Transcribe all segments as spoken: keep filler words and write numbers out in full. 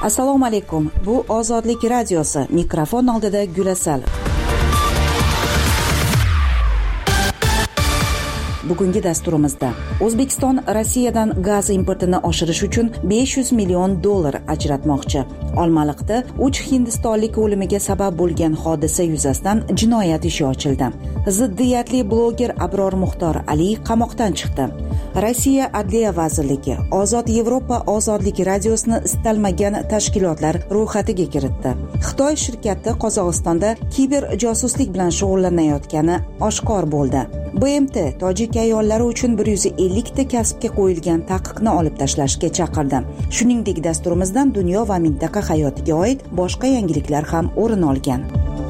Assalomu alaykum. Bu Ozodlik radiosi. Mikrofon oldida Gulasal. Bugungi dasturimizda O'zbekiston Rossiyadan gaz importini oshirish uchun besh yuz million dollar ajratmoqchi. Olmaliqda uch hindistonlik o'limiga sabab bo'lgan hodisa yuzasidan jinoyat ishi ochildi. Ziddiyatli bloger Abror Muxtor Ali qamoqdan chiqdi. Rossiya Adliya vazirligi Ozod Yevropa ozodlik radiosini istalmagan tashkilotlar ro'yxatiga kiritdi. Xitoy shirkati Qozog'istonda kiber josuslik bilan shug'ullanayotgani oshkor bo'ldi. B M T tojik ayollari uchun bir yuz ellik ta kasbga qo'yilgan taqiqni olib tashlashga chaqirdi. Shuningdek, dasturimizdan dunyo va mintaqa hayotiga oid boshqa yangiliklar ham o'rin olgan.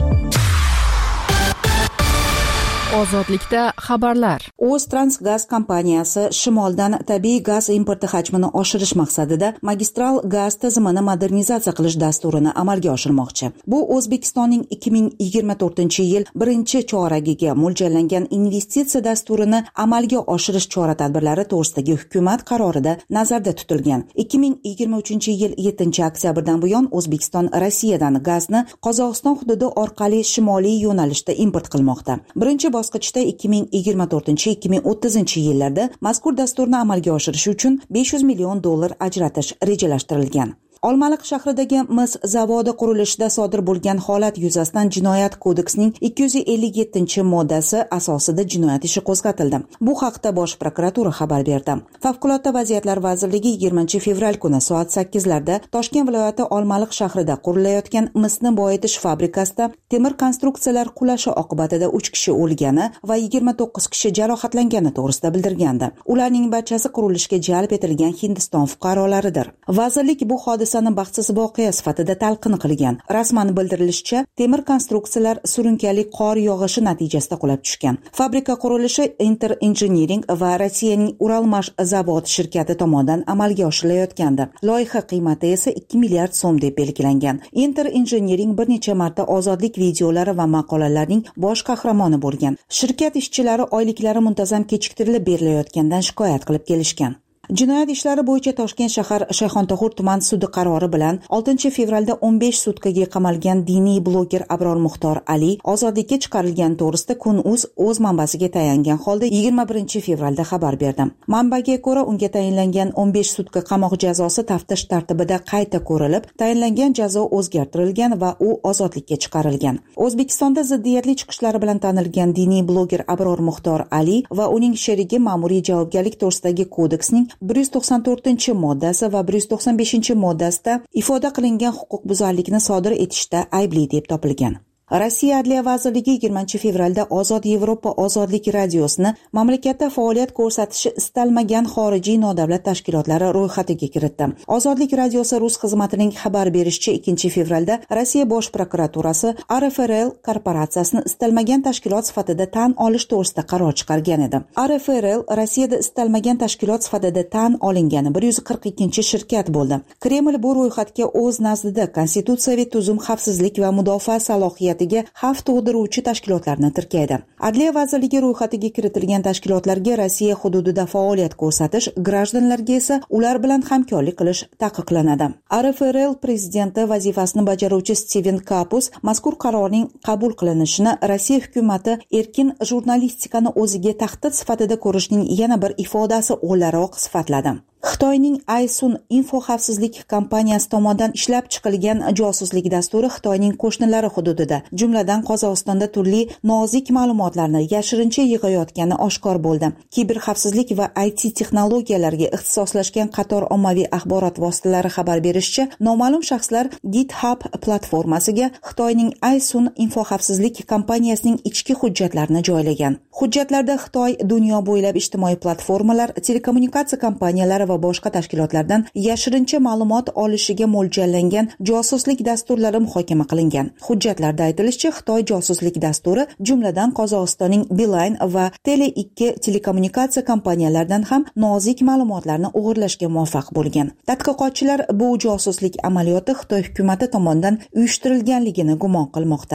Ozodlikda xabarlar. O'ztransgaz kompaniyasi shimoldan tabiiy gaz importi hajmini oshirish maqsadida magistral gaz tizimini modernizatsiya qilish dasturini amalga oshirmoqchi. Bu O'zbekistonning ikki ming yigirma to'rtinchi yil birinchi choragiga mo'ljallangan investitsiya dasturini amalga oshirish chora-tadbirlari to'g'risidagi hukumat qarorida nazarda tutilgan. ikki ming yigirma uchinchi yil yettinchi oktyabrdan buyon O'zbekiston Rossiyadan gazni Qozog'iston hududi orqali shimoliy yo'nalishda import qilmoqda. Birinchi bosqichda ikki ming yigirma to'rtinchi ikki ming o'ttizinchi yillarda mazkur dasturni amalga oshirish uchun besh yuz million dollar ajratish rejalashtirilgan. Olmaliq shahridagi mis zavodi qurilishida sodir bo'lgan holat yuzasidan Jinoyat kodeksining ikki yuz ellik yettinchi moddasi asosida jinoyat ishi qo'zg'atildi. Bu haqda Bosh prokuratura xabar berdi. Favqulodda vaziyatlar vazirligi yigirmanchi fevral kuni soat sakkizlarda Toshkent viloyati Olmaliq shahrida qurilayotgan misni boyitish fabrikasida temir konstruksiyalar qulashi oqibatida uch kishi o'lgani va yigirma to'qqiz kishi jarohatlangani to'g'risida bildirgandi. Ularning barchasi qurilishga jalb etilgan Hindiston fuqarolaridir. Vazirlik bu hodisa baxtsiz voqea sifatida talqin qilgan. Rasman bildirilishicha, temir konstruksiyalar surunkali qor yog'ishi natijasida qulab tushgan. Fabrika qurilishi Inter Engineering va Rossiyaning Uralmash zavodi shirkati tomonidan amalga oshirilayotgandi. Loyiha qiymati esa ikki milliard so'm deb belgilangan. Inter Engineering bir necha marta ozodlik videolari va maqolalarining bosh qahramoni bo'lgan. Shirkat ishchilari oyliklari muntazam kechiktirilib berilayotganidan shikoyat qilib kelishgan. Jinoyat ishlari bo'yicha Toshkent shahar Shayxontohur tuman sudi qarori bilan oltinchi fevralda o'n besh sutkaga qamalgan diniy bloger Abror Muxtor Ali ozodlikka chiqarilgan to'g'risida Kun.uz o'z manbasiga tayangan holda yigirma birinchi fevralda xabar berdi. Manbaga ko'ra, unga tayinlangan o'n besh sutka qamoq jazosi taftish tartibida qayta ko'rilib, tayinlangan jazo o'zgartirilgan va u ozodlikka chiqarilgan. O'zbekistonda ziddiyatli chiqishlari bilan tanilgan diniy bloger Abror Muxtor Ali va uning sherigi ma'muriy javobgarlik to'g'risidagi kodeksning bir yuz to'qson to'rtinchi moddasi va bir yuz to'qson beshinchi moddasida ifoda qilingan huquqbuzarlikni sodir etishda aybli deb topilgan. Rossiya Adliya vazirligi yigirmanchi fevralda Ozod Yevropa ozodlik radiosini mamlakatda faoliyat ko'rsatishi istalmagan xorijiy nodavlat tashkilotlari ro'yxatiga kiritdi. Ozodlik radiosi rus xizmatining xabar berishicha ikkinchi fevralda Rossiya Bosh prokuraturasi R F R L korporatsiyasini istalmagan tashkilot sifatida tan olish to'g'risida qaror chiqargan edi. R F R L Rossiyada istalmagan tashkilot sifatida tan olingani bir yuz qirq ikkinchi shirkat bo'ldi. Kreml bu ro'yxatga o'z nazdida konstitutsiyaviy tuzum, xavfsizlik va mudofaa salohiyati xavf tug'diruvchi tashkilotlarni tirkaydi. Adliya vazirligi ro'yxatiga kiritilgan tashkilotlarga Rossiya hududida faoliyat ko'rsatish, grajdanlarga esa ular bilan hamkorlik qilish taqiqlanadi. R F R L prezidenti vazifasini bajaruvchi Steven Kapus mazkur qarorning qabul qilinishini Rossiya hukumati erkin jurnalistikani o'ziga tahdid sifatida ko'rishning yana bir ifodasi o'laroq sifatladi. Xitoyning Aysun info xavfsizlik kompaniyasi tomonidan ishlab chiqilgan josuslik dasturi Xitoyning qo'shnilari hududida, jumladan Qozog'istonda turli nozik ma'lumotlarni yashirincha yig'ayotgani oshkor bo'ldi. Kiber xavfsizlik va I T texnologiyalariga ixtisoslashgan qator ommaviy axborot vositalari xabar berishicha, noma'lum shaxslar GitHub platformasiga Xitoyning Aysun info xavfsizlik kompaniyasining ichki hujjatlarini joylagan. Hujjatlarda Xitoy dunyo bo'ylab ijtimoiy platformalar, telekommunikatsiya kompaniyalari va boshqa tashkilotlardan yashirincha ma'lumot olishiga mo'ljallangan josuslik dasturlari muhokama qilingan. Hujjatlarda aytilishicha, Xitoy josuslik dasturi jumladan Qozog'istonning Beeline va Tele ikki telekommunikatsiya kompaniyalaridan ham nozik ma'lumotlarni o'g'irlashga muvaffaq bo'lgan. Tadqiqotchilar bu josuslik amaliyoti Xitoy hukumati tomonidan uyushtirilganligini gumon qilmoqda.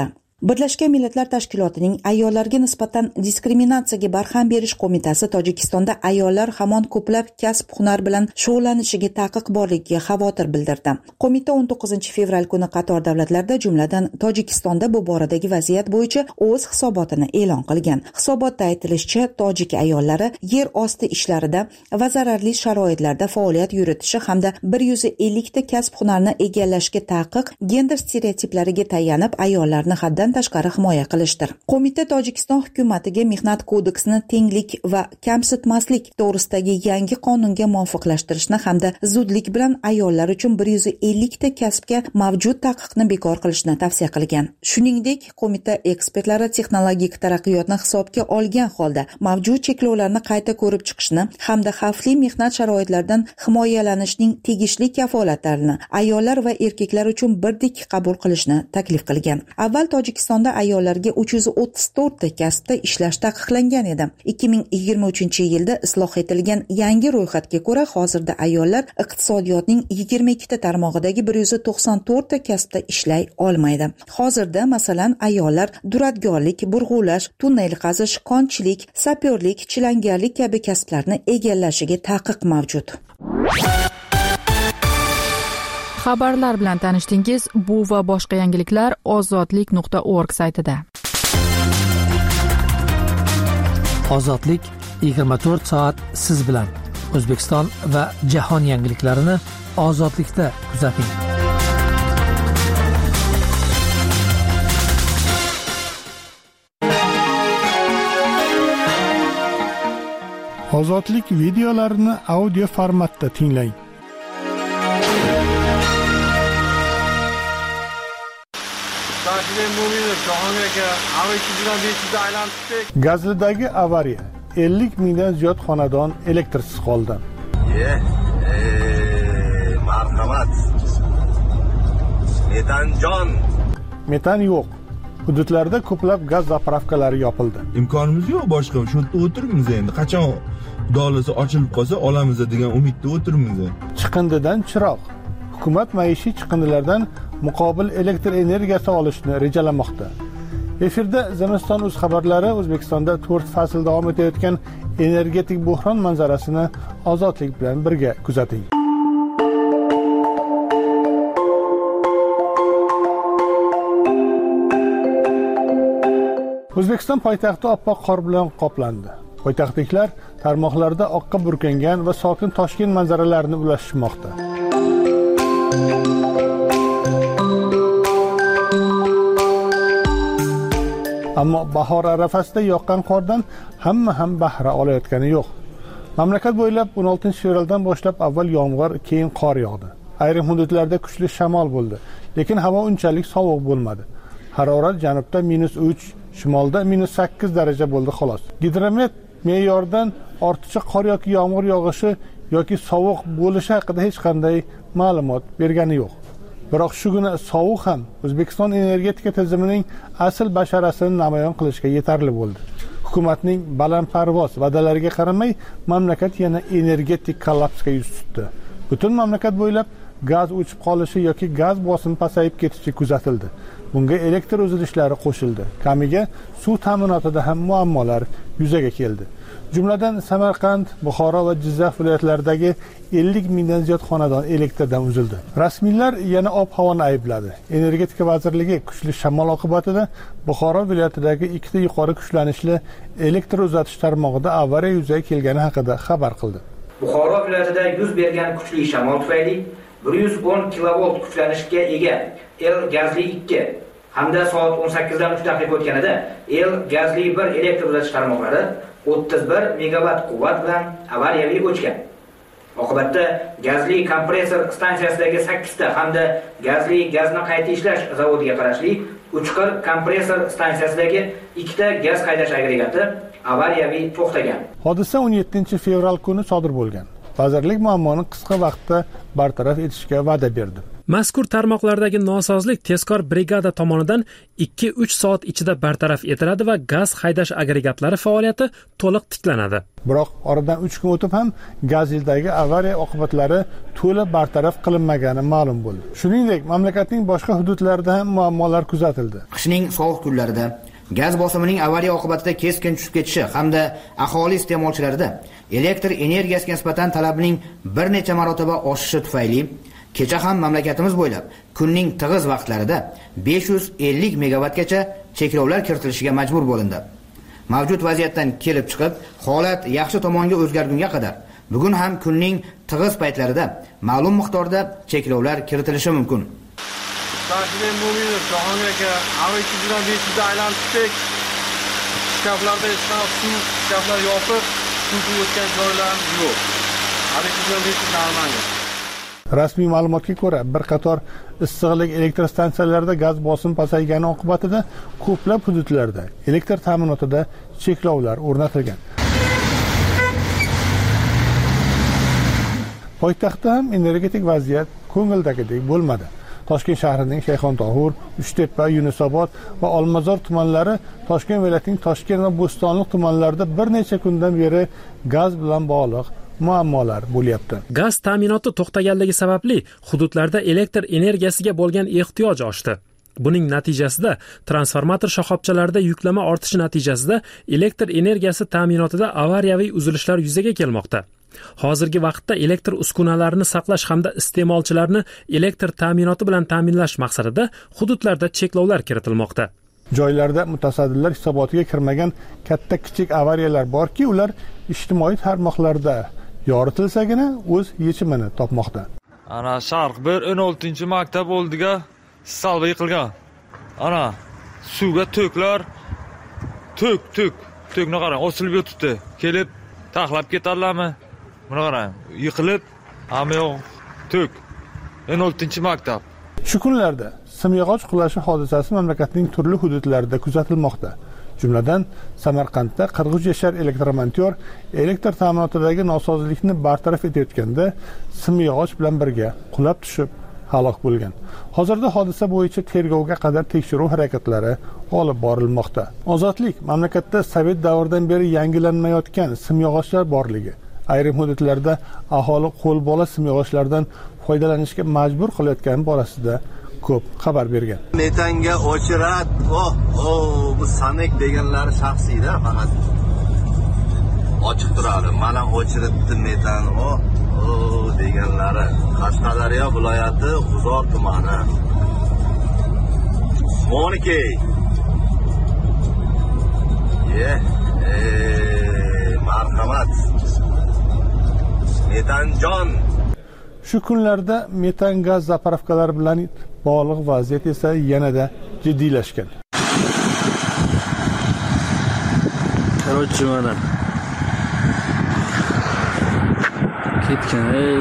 Birlashgan Millatlar Tashkilotining ayollarga nisbatan diskriminatsiyaga barham berish qo'mitasi Tojikistonda ayollar hamon ko'plab kasb-hunar bilan shug'ullanishiga taqiq borligiga xavotir bildirdi. Qo'mita o'n to'qqizinchi fevral kuni qator davlatlarda, jumladan Tojikistonda bu boradagi vaziyat bo'yicha o'z hisobotini e'lon qilgan. Hisobotda aytilishicha, tojik ayollari yer osti ishlarida va zararli sharoitlarda faoliyat yuritishi hamda bir yuz ellik ta kasb-hunarni egallashga taqiq gender stereotiplariga tayanib ayollarni haddan tashqari himoya qilishdir. Qo'mita Tojikiston hukumatiga mehnat kodeksini tenglik va kamsitmaslik to'g'risidagi yangi qonunga muvofiqlashtirishni hamda zudlik bilan ayollar uchun bir yuz ellik ta kasbga mavjud taqiqni bekor qilishni tavsiya qilgan. Shuningdek, qo'mita ekspertlari texnologik taraqqiyotni hisobga olgan holda mavjud cheklovlarni qayta ko'rib chiqishni hamda xavfli mehnat sharoitlaridan himoyalanishning tegishli kafolatlarini ayollar va erkaklar uchun birdek qabul qilishni taklif qilgan. Avval Tojikistonda ayollarga uch yuz o'ttiz to'rt ta kasbda ishlash taqiqlangan edi. ikki ming yigirma uchinchi yilda isloh etilgan yangi ro'yxatga ko'ra, hozirda ayollar iqtisodiyotning yigirma ikki ta tarmog'idagi bir yuz to'qson to'rt ta kasbda ishlay olmaydi. Hozirda masalan ayollar duradgorlik, burg'ulash, tunnel qazish, konchilik, sapyorlik, chilangarlik kabi kasblarni egallashiga taqiq mavjud. Xabarlar bilan tanishdingiz. Bu va boshqa yangiliklar ozodlik nuqta org saytida. Ozodlik yigirma to'rt soat siz bilan. O'zbekiston va jahon yangiliklarini ozodlikda kuzating. Ozodlik videolarini audio formatda tinglang. Gazlidagi avariya. ellik mingdan ziyod xonadon elektrsiz qoldi. Marhamat. Metanjon. Metan yo'q. Hududlarda ko'plab gaz zapravkalari yopildi. Imkonimiz yo'q boshqa. Shu yerda o'tiribmiz endi. Qachon dolasi ochilib qolsa olamiz degan umidda o'tiribmiz. Chiqindidan chiroq. Hukumat maishiy chiqindilardan muqobil elektr energiyasi olishni rejalamoqda. Efirda Zimiston uz xabarlari O'zbekistonda to'rt fasl davom etayotgan energetik buhron manzarasini ozodlik bilan birga kuzating. O'zbekiston poytaxti oppoq qor bilan qoplandi. Poytaxtliklar tarmoqlarda oqqa burkangan va sokin Toshkent manzaralarini ulashishmoqda. Ammo bahor arafasida yoqqan qordan hamma ham bahra olayotgani yo'q. Mamlakat bo'ylab o'n oltinchi fevraldan boshlab avval yomg'ir, keyin qor yog'di. Ayrim hududlarda kuchli shamol bo'ldi, lekin havo unchalik sovuq bo'lmadi. Harorat janubda minus uch, shimolda minus sakkiz daraja bo'ldi xolos. Gidromet me'yordan ortiqcha qor yoki yomg'ir yog'ishi yoki sovuq bo'lishi haqida hech qanday ma'lumot bergani yo'q. Biroq shu kuni sovuq ham O'zbekiston energetika tizimining asl basharasini namoyon qilishga yetarli bo'ldi. Hukumatning balandparvoz va'dalariga qaramay, mamlakat yana energetik kollapsga yuz tutdi. Butun mamlakat bo'ylab gaz o'chib qolishi yoki gaz bosimi pasayib ketishi kuzatildi. Bunga elektr uzilishlari qo'shildi. Kamiga suv ta'minotida ham muammolar yuzaga keldi. Jumladan Samarqand, Buxoro va Jizzax viloyatlaridagi ellik mingdan ziyod xonadon elektrdan uzildi. Rasmiylar yana ob-havoni aybladi. Energetika vazirligi kuchli shamol oqibatida Buxoro viloyatidagi ikkita yuqori kuchlanishli elektr uzatish tarmog'ida avariya yuzaga kelgani haqida xabar qildi. Buxoro viloyatida yuz bergan kuchli shamol tufayli bir yuz o'n kilovolt kuchlanishga ega El gazli ikki hamda soat o'n sakkizdan uch daqiqa o'tganida El gazli bir elektr uzatish tarmoqlari o'ttiz bir megavat quvvat bilan avariyaviy o'chgan. Oqibatda gazli kompressor stansiyasidagi sakkiz ta hamda gazli gazni qayta ishlash zavodiga qarashli Uchqir kompressor stansiyasidagi ikkita gaz qaydash agregati avariyaviy to'xtagan. Hodisa o'n yettinchi fevral kuni sodir bo'lgan. vazirlik muammoni qisqa vaqtda bartaraf etishga va'da berdi. Mazkur tarmoqlardagi nosozlik tezkor brigada tomonidan ikki uch soat ichida bartaraf etiladi va gaz haydash agregatlari faoliyati to'liq tiklanadi. Biroq oradan uch kun o'tib ham gaz yildagi avariya oqibatlari to'liq bartaraf qilinmagani ma'lum bo'ldi. Shuningdek, mamlakatning boshqa hududlarida ham muammolar kuzatildi. Qishning sovuq kunlarida gaz bosimining avariya oqibatida keskin tushib ketishi hamda aholi iste'molchilarida elektr energiyasiga nisbatan talabning bir necha marotaba oshishi tufayli kecha ham mamlakatimiz bo'ylab kunning tig'iz vaqtlarida besh yuz ellik megavatgacha cheklovlar kiritilishiga majbur bo'lindi. Mavjud vaziyatdan kelib chiqib, holat yaxshi tomonga o'zgargunga qadar bugun ham kunning tig'iz paytlarida ma'lum miqdorda cheklovlar kiritilishi mumkin. Tashkent Mo'minov Jahongir aka avtomobildan besh yuz aylanib chiqdik. Shkaflarda ishlab suv, shkaflar yopiq, suv o'tgan joylar yo'q. Avtomobildan besh yuz aylangan. Rasmiy ma'lumotga ko'ra, bir qator issiqlik elektr stansiyalarida gaz bosimi pasaygani oqibatida ko'plab hududlarda elektr ta'minotida cheklovlar o'rnatilgan. Poytaxtda ham energetik vaziyat ko'ngildagidek bo'lmadi. Toshkent shahrining Shayxontohur, Uchtepa, Yunusobod va Olmazor tumanlari Toshkent viloyatining Toshkent va Bo'stonliq tumanlarida bir necha kundan beri gaz bilan bog'liq muammolar bo'lyapti. Gaz ta'minoti to'xtaganligi sababli hududlarda elektr energiyasiga bo'lgan ehtiyoj oshdi. Buning natijasida transformator shoxobchalarida yuklama ortishi natijasida elektr energiyasi ta'minotida avariyaviy uzilishlar yuzaga kelmoqda. Hozirgi vaqtda elektr uskunalarini saqlash hamda iste'molchilarni elektr ta'minoti bilan ta'minlash maqsadida hududlarda cheklovlar kiritilmoqda. Joylarda mutasaddilar hisobotiga kirmagan katta-kichik avariyalar borki, ular ijtimoiy tarmoqlarda yoritilsagina o'z yechimini topmoqda. Ana Sharq bir o'n oltinchi maktab oldiga salba yiqilgan. Ana suvga to'klar, to'k, to'k, to'kni qarang, osilib yotibdi. Kelib taxlab ketadilarmi? Buni qarang, yiqilib, hamma yoq to'k. o'n oltinchi maktab. Shu kunlarda simyog'och qulashi hodisasi mamlakatning turli hududlarida kuzatilmoqda. Jumladan, Samarqandda qirq uch yashar elektromontor elektr ta'minotidagi nosozlikni bartaraf etayotganda simyog'och bilan birga qulab tushib halok bo'lgan. Hozirda hodisa bo'yicha tergovga qadar tekshiruv harakatlari olib borilmoqda. Ozodlik mamlakatda Sovet davridan beri yangilanmayotgan simyog'ochlar borligi, ayrim hududlarda aholi qo'lbola simyog'ochlardan foydalanishga majbur qilayotgani borasida ko'p xabar bergan. Metanga o'chirat, oh, oh, bu sanek deganlari shaxsiyda faqat ochiq turadi. Mana o'chiritdi metan, oh, oh deganlari. Qashqadaryo viloyati G'uzor tumani. Monike. Ye, eh, marhamat. Metanjon. Shu kunlarda metan gaz zapravkalari bilan bog'liq vaziyat esa yanada jiddiylashgan. Короче, mana ketgan. Ey,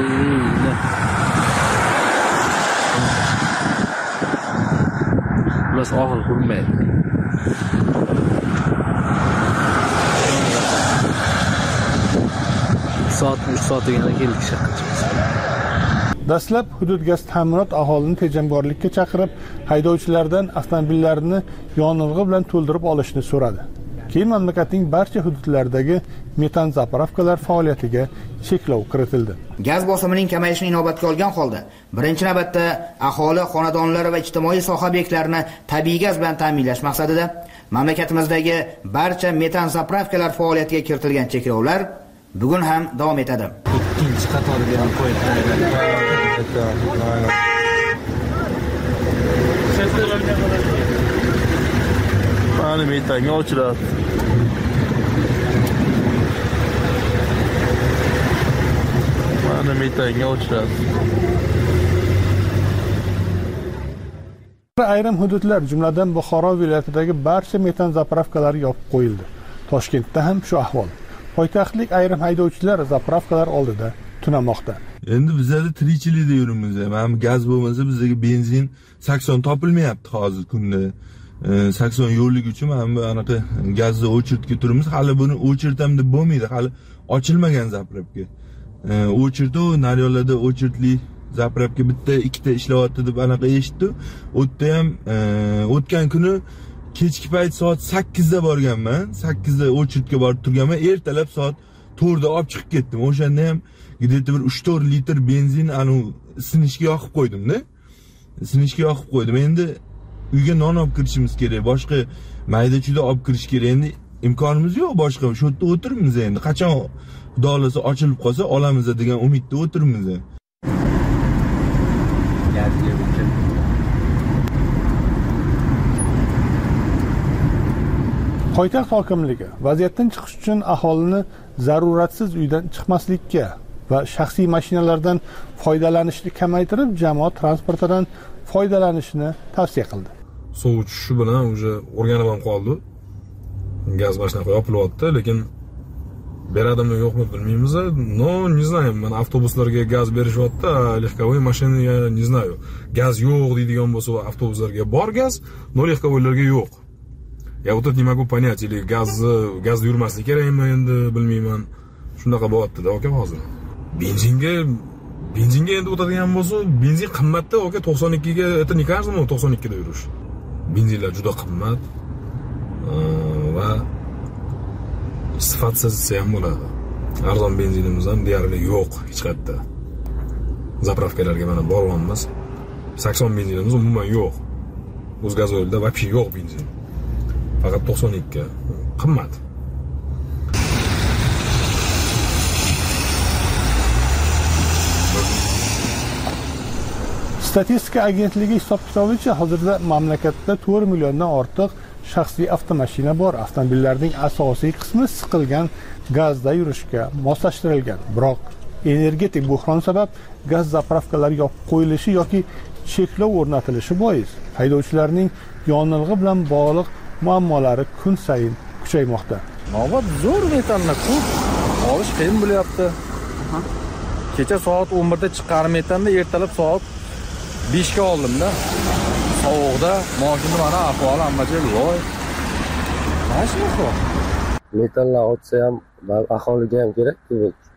Plus og'ir qurmaydi. Soat uch soat deganda keldik shaharga. Dastlab hudud gaz ta'minot aholini tejamkorlikka chaqirib, haydovchilardan avtomobillarini yonilg'i bilan to'ldirib olishni so'radi. Keyin mamlakatning barcha hududlaridagi metan zapravkalar faoliyatiga cheklov kiritildi. Gaz bosimining kamayishini inobatga olgan holda, birinchi navbatda aholi, xonadonlar va ijtimoiy soha obyektlarini tabiiy gaz bilan ta'minlash maqsadida mamlakatimizdagi barcha metan zapravkalar faoliyatiga kiritilgan cheklovlar bugun ham davom etadi. Ikkinchi qatoriga ham qo'yib Mana metanga o'chiradi. Mana metanga o'chiradi. Ayrim hududlar, jumladan Buxoro viloyatidagi barcha metan zapravkalari yopib qo'yildi. Toshkentda ham shu ahvol. Poytaxtlik ayrim haydovchilar zapravkalar oldida tunamoqda. Endi bizda tirikchilikda yuribmiz. Mana gaz bo'lmasa bizga benzin sakson topilmayapti hozir kunda. sakson yo'llik uchun mana bu anaqa gazni o'chirtib turibmiz. Hali buni o'chirtam deb bo'lmaydi. Hali ochilmagan zapravka. o'chirdi, naryoqlarda o'chirtli zapravka bitta ikkita ishlayapti deb anaqa eshitdi. O'tda ham o'tgan kuni kechki payt soat sakkizda borganman. sakkizda o'chirtga borib turganman. Ertalab soat to'rtda olib chiqib ketdim. O'shanda ham где-то bir uch to'rt litr benzin anu sinishga yoqib qo'ydim-da. Sinishga yoqib qo'ydim. Endi uyga non olib kirishimiz kerak. Boshqa mayda-chuyda olib kirish kerak. Endi imkonimiz yo'q boshqa. Shu yerda o'tiribmiz endi. Qachon Xudo xolasa ochilib qolsa olamiz degan umidda o'tiribmiz. Poytaxt hokimligi vaziyatdan chiqish uchun aholini zaruratsiz uydan chiqmaslikka va shaxsiy mashinalardan foydalanishni kamaytirib, jamoat transportidan foydalanishni tavsiya qildi. Suv tushishi bilan уже o'rganib ham qoldi. Gaz mashina yopilyapti, lekin beradimi yo'qmi bilmaymiz. No, не знаю, mana avtobuslarga gaz berishyapti, lehkovoy mashinaga не знаю. Gaz yo'q deydigan bo'lsa, avtobuslarga bor gaz, no lehkovoylarga yo'q. Ya вот это не могу понять, или gaz gazda yurmasligi kerakmi endi bilmayman. Shunaqa bo'lyapti-da aka hozir. Benzinga benzinga endi o'tadigan bo'lsa, benzin qimmatda aka to'qson ikkiga, это не каждому to'qson ikkida yurish. Benzinlar juda qimmat va sifatsiz ham bo'ladi. Arzon benzinimiz ham deyarli yo'q hech qayerda. Zapravkalarga mana boryapmiz. sakson benzinimiz umuman yo'q. O'z gazoilda вообще yo'q benzin. Faqat to'qson ikki qimmat. Statistika agentligi hisob-kitobicha hozirda mamlakatda to'rt milliondan ortiq shaxsiy avtomashina bor. Avtomobillarning asosiy qismi siqilgan gazda yurishga moslashtirilgan. Biroq energetik buhron sabab gaz zapravkalari yopib qo'yilishi yoki cheklov o'rnatilishi bois haydovchilarning yonilg'i bilan bog'liq muammolari kun sayin kuchaymoqda. Navbat zo'r metanni ko'p olish qiyin bo'lyapti. Kecha soat o'n birda chiqqanim metanda ertalab soat beshga oldimda. Sovuqda mashina mana ahvoli hammacha loy. Mashina metanlar o'tsa ham aholiga ham kerak-ku.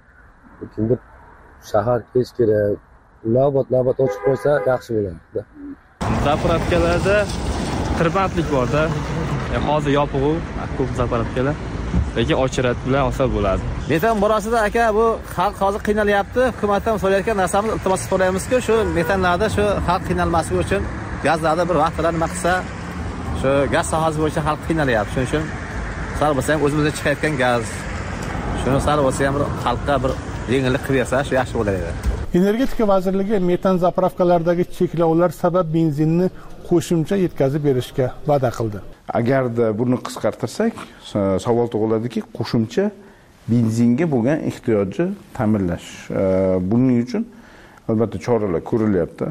Kimdir shahar kech kerak. Navbat navbat ochib qo'ysa yaxshi bo'ladi. Zapravkalarda tirbandlik bor-da. Hozir yopiq-u, ko'p zapravkalar. Lekin ochirib bilan olsa bo'ladi. Metan borasida aka bu xalq hozir qiynalyapti. Hukumatdan so'rayotgan narsamiz iltimos so'raymiz-ku, shu metanlarda shu xalq qiynalmasligi uchun gazlarda bir vaqtlar nima qilsa, shu gaz sohasi bo'yicha xalq qiynalyapti. Shuning uchun sal bo'lsa ham o'zimizda chiqayotgan gaz. Shuni sal bo'lsa ham xalqqa bir yengillik qilib bersa, shu yaxshi bo'lar edi. Energetika vazirligi metan zapravkalardagi cheklovlar sabab benzinni qo'shimcha yetkazib berishga va'da qildi. Agarda buni qisqartirsak, savol tug'iladiki, qo'shimcha benzinga bo'lgan ehtiyojni ta'minlash. Buning uchun albatta choralar ko'rilyapti.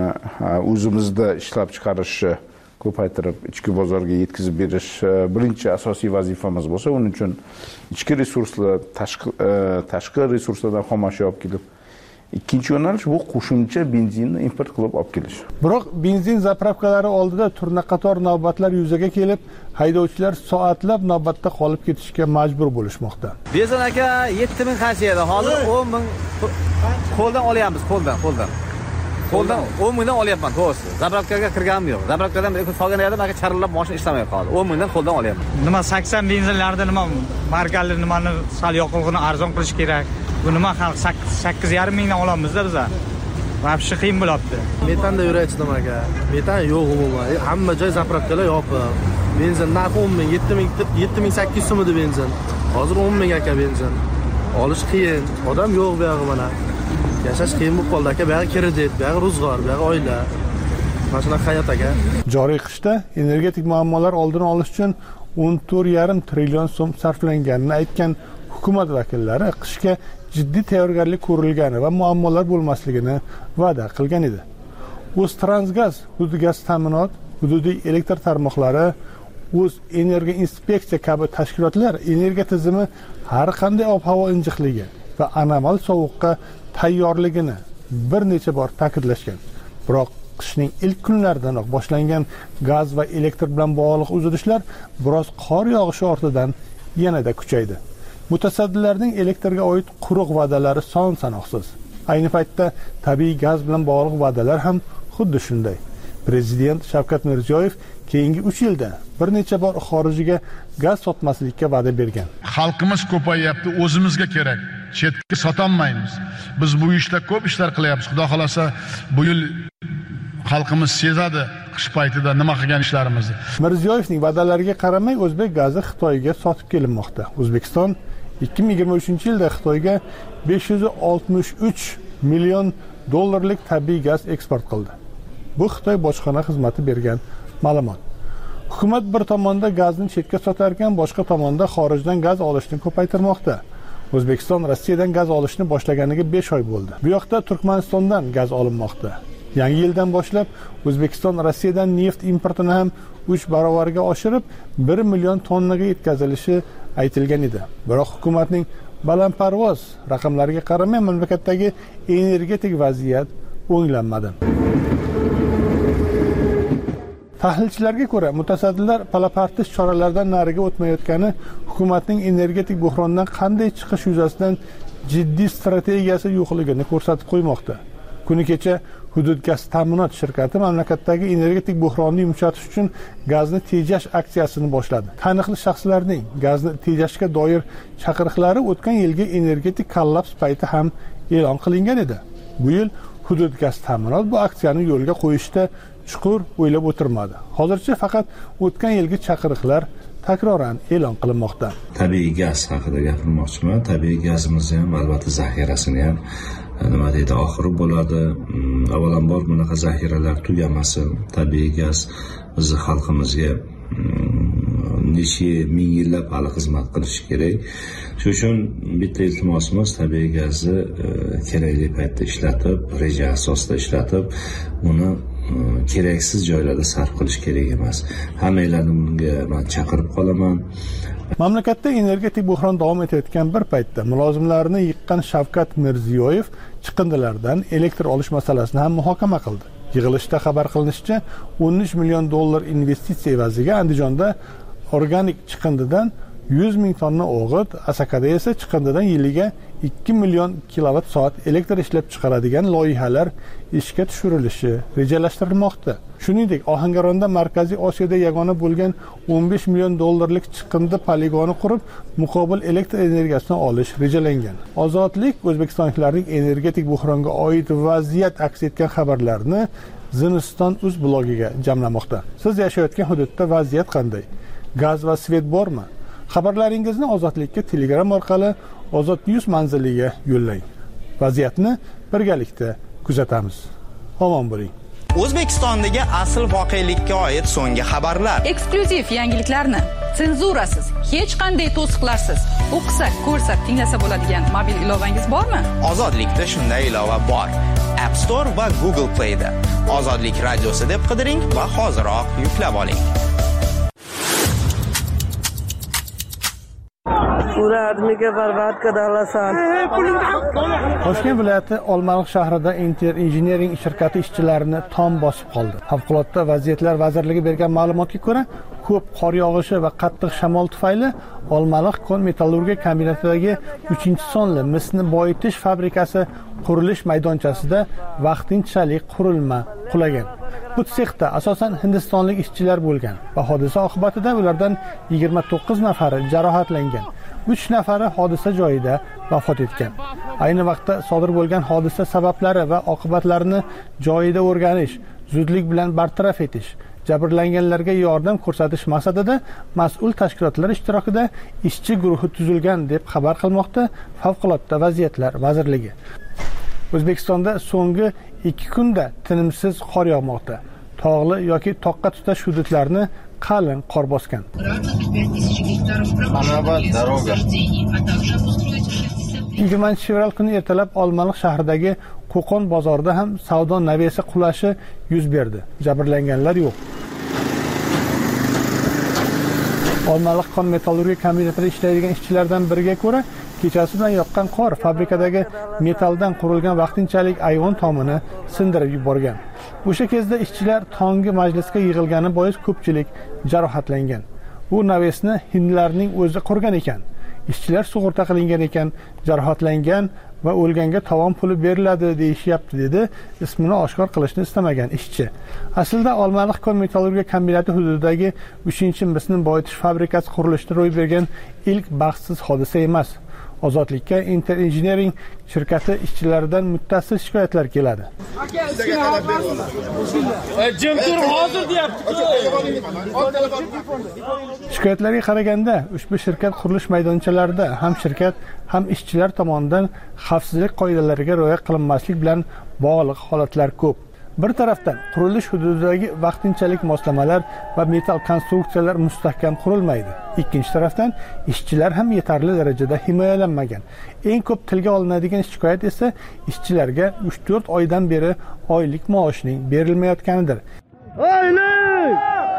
O'zimizda ishlab chiqarishni ko'paytirib, ichki bozorga yetkazib berish birinchi asosiy vazifamiz bo'lsa, uning uchun ichki resurslar, tashqi tashqi resurslardan xomashyo olib kelib, ikkinchi yo'nalish bu qo'shimcha benzinni import qilib olib kelish. Biroq benzin zapravkalari oldida turna-qator navbatlar yuzaga kelib, haydovchilar soatlab navbatda qolib ketishga majbur bo'lishmoqda. Benzin aka yetti ming qancha edi? Hozir o'n ming qo'ldan olyapmiz, qo'ldan, qo'ldan. Qo'ldan o'n mingdan olyapman, to'g'risi. Zapravkaga kirganim yo'q. Zapravkadan bir solgan edim, aka charillab mashina ishlamay qoldi. o'n mingdan qo'ldan olyapman. Nima sakson benzinlarda nima markali nimani sal yoqilg'ini arzon qilish kerak? Bu nima xalq sakkiz yarim mingdan olamizda biz. Vobshe qiyin bo'lyapti. Metanda yurayapsiz aka. Metan yo'q umuman. Hamma joy zapravkalar yopiq. Benzin narxi o'n ming, yetti ming, yetti ming sakkiz yuz so'm edi benzin. Hozir o'n ming aka benzin. Olish qiyin. Odam yo'q bu yog'i mana. Yashash qiyin bo'lib qoldi aka. Bu yog'i kredit, bu yog'i ro'zg'or, bu yog'i oila. Mana shunaqa hayot aka. Joriy qishda energetik muammolar oldini olish uchun o'n to'rt yarim trillion so'm sarflanganini aytgan hukumat vakillari qishga jiddiy tayyorgarlik ko'rilgani va muammolar bo'lmasligini va'da qilgan edi. O'ztransgaz, hududiy gaz ta'minot, hududiy elektr tarmoqlari, o'z energiya inspeksiya kabi tashkilotlar energiya tizimi har qanday ob-havo injiqligi va anomal sovuqqa tayyorligini bir necha bor ta'kidlashgan. Biroq qishning ilk kunlaridanoq boshlangan gaz va elektr bilan bog'liq uzilishlar biroz qor yog'ishi ortidan yanada kuchaydi. Mutasaddilarning elektrga oid quruq va'dalari son sanoqsiz. Ayni paytda tabiiy gaz bilan bog'liq va'dalar ham xuddi shunday. Prezident Shavkat Mirziyoyev keyingi uch yilda bir necha bor xorijga gaz sotmaslikka va'da bergan. Xalqimiz ko'payyapti, o'zimizga kerak. Chetga sotolmaymiz. Biz bu ishda ko'p ishlar qilyapmiz. Xudo xolasa bu yil xalqimiz sezadi qish paytida nima qilgan ishlarimizni. Mirziyoyevning va'dalariga qaramay o'zbek gazi Xitoyga sotib kelinmoqda. O'zbekiston ikki ming yigirma uchinchi yilda Xitoyga besh yuz oltmish uch million dollarlik tabiiy gaz eksport qildi. Bu Xitoy bojxona xizmati bergan ma'lumot. Hukumat bir tomonda gazni chetga sotar ekan, boshqa tomonda xorijdan gaz olishni ko'paytirmoqda. O'zbekiston Rossiyadan gaz olishni boshlaganiga besh oy bo'ldi. Bu yoqda Turkmanistondan gaz olinmoqda. Yangi yildan boshlab O'zbekiston Rossiyadan neft importini ham uch barobarga oshirib, bir million tonnaga yetkazilishi aytilgan edi. Biroq hukumatning balandparvoz raqamlariga qaramay mamlakatdagi energetik vaziyat o'nglanmadi. Tahlilchilarga ko'ra, mutasaddilar palapartish choralaridan nariga o'tmayotgani hukumatning energetik buhrondan qanday chiqish yuzasidan jiddiy strategiyasi yo'qligini ko'rsatib qo'ymoqda. Kuni kecha Hudud gaz ta'minot shirkati mamlakatdagi energetik buhronni yumshatish uchun gazni tejash aksiyasini boshladi. Taniqli shaxslarning gazni tejashga doir chaqiriqlari o'tgan yilgi energetik kollaps payti ham e'lon qilingan edi. Bu yil Hudud gaz ta'minot bu aksiyani yo'lga qo'yishda chuqur o'ylab o'tirmadi. Hozircha faqat o'tgan yilgi chaqiriqlar takroran e'lon qilinmoqda. Tabiiy gaz haqida gapirmoqchiman. Tabiiy gazimizni ham albatta zaxirasini ham nima deydi, oxiri bo'ladi. Avvalambor bunaqa zaxiralar tugamasin. Tabiiy gaz bizni xalqimizga necha ming yillab hali xizmat qilishi kerak. Shuning uchun bitta iltimosimiz tabiiy gazni kerakli paytda ishlatib, reja asosida ishlatib, uni keraksiz joylarda sarf qilish kerak emas. Hammalarni bunga men chaqirib qolaman. Mamlakatda energetik buhron davom etayotgan bir paytda mulozimlarni yiqqan Shavkat Mirziyoyev chiqindilardan elektr olish masalasini ham muhokama qildi. Yig'ilishda xabar qilinishicha, o'n uch million dollar investitsiya evaziga Andijonda organik chiqindidan yuz ming tonna o'g'it, Asakada esa chiqindidan yiliga ikki million kilovatt soat elektr ishlab chiqaradigan loyihalar ishga tushirilishi rejalashtirilmoqda. Shuningdek, Ohangaronda Markaziy Osiyoda yagona bo'lgan o'n besh million dollarlik chiqindi poligoni qurib, muqobil elektr energiyasini olish rejalangan. Ozodlik o'zbekistonliklarning energetik buhronga oid vaziyat aks etgan xabarlarni Zimiston uz blogiga jamlamoqda. Siz yashayotgan hududda vaziyat qanday? Gaz va svet bormi? Xabarlaringizni Ozodlikka Telegram orqali Ozod News manziliga yo'llang. Vaziyatni birgalikda kuzatamiz. Omon bo'ling. O'zbekistondagi asl voqelikka oid so'nggi xabarlar, eksklyuziv yangiliklarni senzurasiz, hech qanday to'siqlarsiz o'qisak, ko'rsak, tinglasa bo'ladigan mobil ilovangiz bormi? Ozodlikda shunday ilova bor. App Store va Google Play da Ozodlik radiosi deb qidiring va hoziroq yuklab oling. Toshkent viloyati Olmaliq shahrida Inter Engineering shirkati ishchilarini tom bosib qoldi. Favqulodda vaziyatlar vazirligi bergan ma'lumotga ko'ra, ko'p qor yog'ishi va qattiq shamol tufayli Olmaliq kon metallurgiya kombinatidagi uchinchi sonli misni boyitish fabrikasi qurilish maydonchasida vaqtinchalik qurilma qulagan. Bu sexda asosan hindistonlik ishchilar bo'lgan va hodisa oqibatida ulardan yigirma to'qqiz nafari jarohatlangan. uch nafari hodisa joyida vafot etgan. Ayni vaqtda sodir bo'lgan hodisa sabablari va oqibatlarini joyida o'rganish, zudlik bilan bartaraf etish, jabrlanganlarga yordam ko'rsatish maqsadida mas'ul tashkilotlar ishtirokida ishchi guruhi tuzilgan deb xabar qilmoqda Favqulodda vaziyatlar vazirligi. O'zbekistonda so'nggi ikki kunda tinimsiz qor yog'moqda. Tog'li yoki toqqa tutash hududlarni qalin qor bosgan. yigirmanchi fevral kuni ertalab Olmaliq shahridagi Qo'qon bozorida ham savdo navesi qulashi yuz berdi. Jabrlanganlar yo'q. Olmaliq kon metallurgiya kombinatida ishlaydigan ishchilardan biriga ko'ra, kechasidan yoqqan qor fabrikadagi metalldan qurilgan vaqtinchalik ayvon tomini sindirib yuborgan. O'sha kezda ishchilar tonggi majlisga yig'ilgani bois ko'pchilik jarohatlangan. Bu navesni hindlarning o'zi qurgan ekan. ishchilar sug'urta qilingan ekan, jarohatlangan va o'lganga tovon puli beriladi deyishyapti, dedi ismini oshkor qilishni istamagan ishchi. Aslida Olmaliq kon metallurgiya kombinati hududidagi uchinchi misni boyitish fabrikasi qurilishida ro'y bergan ilk baxtsiz hodisa emas. Ozodlikka Inter Engineering shirkati ishchilaridan muttasil shikoyatlar keladi. Shikoyatlarga qaraganda, ushbu shirkat qurilish maydonchalarida ham shirkat, ham ishchilar tomonidan xavfsizlik qoidalariga rioya qilinmaslik bilan bog'liq holatlar ko'p. Bir tarafdan qurilish hududidagi vaqtinchalik moslamalar va metall konstruksiyalar mustahkam qurilmaydi. Ikkinchi tarafdan ishchilar ham yetarli darajada himoyalanmagan. Eng ko'p tilga olinadigan shikoyat esa ishchilarga uch to'rt oydan beri oylik maoshning berilmayotganidir. Oylik!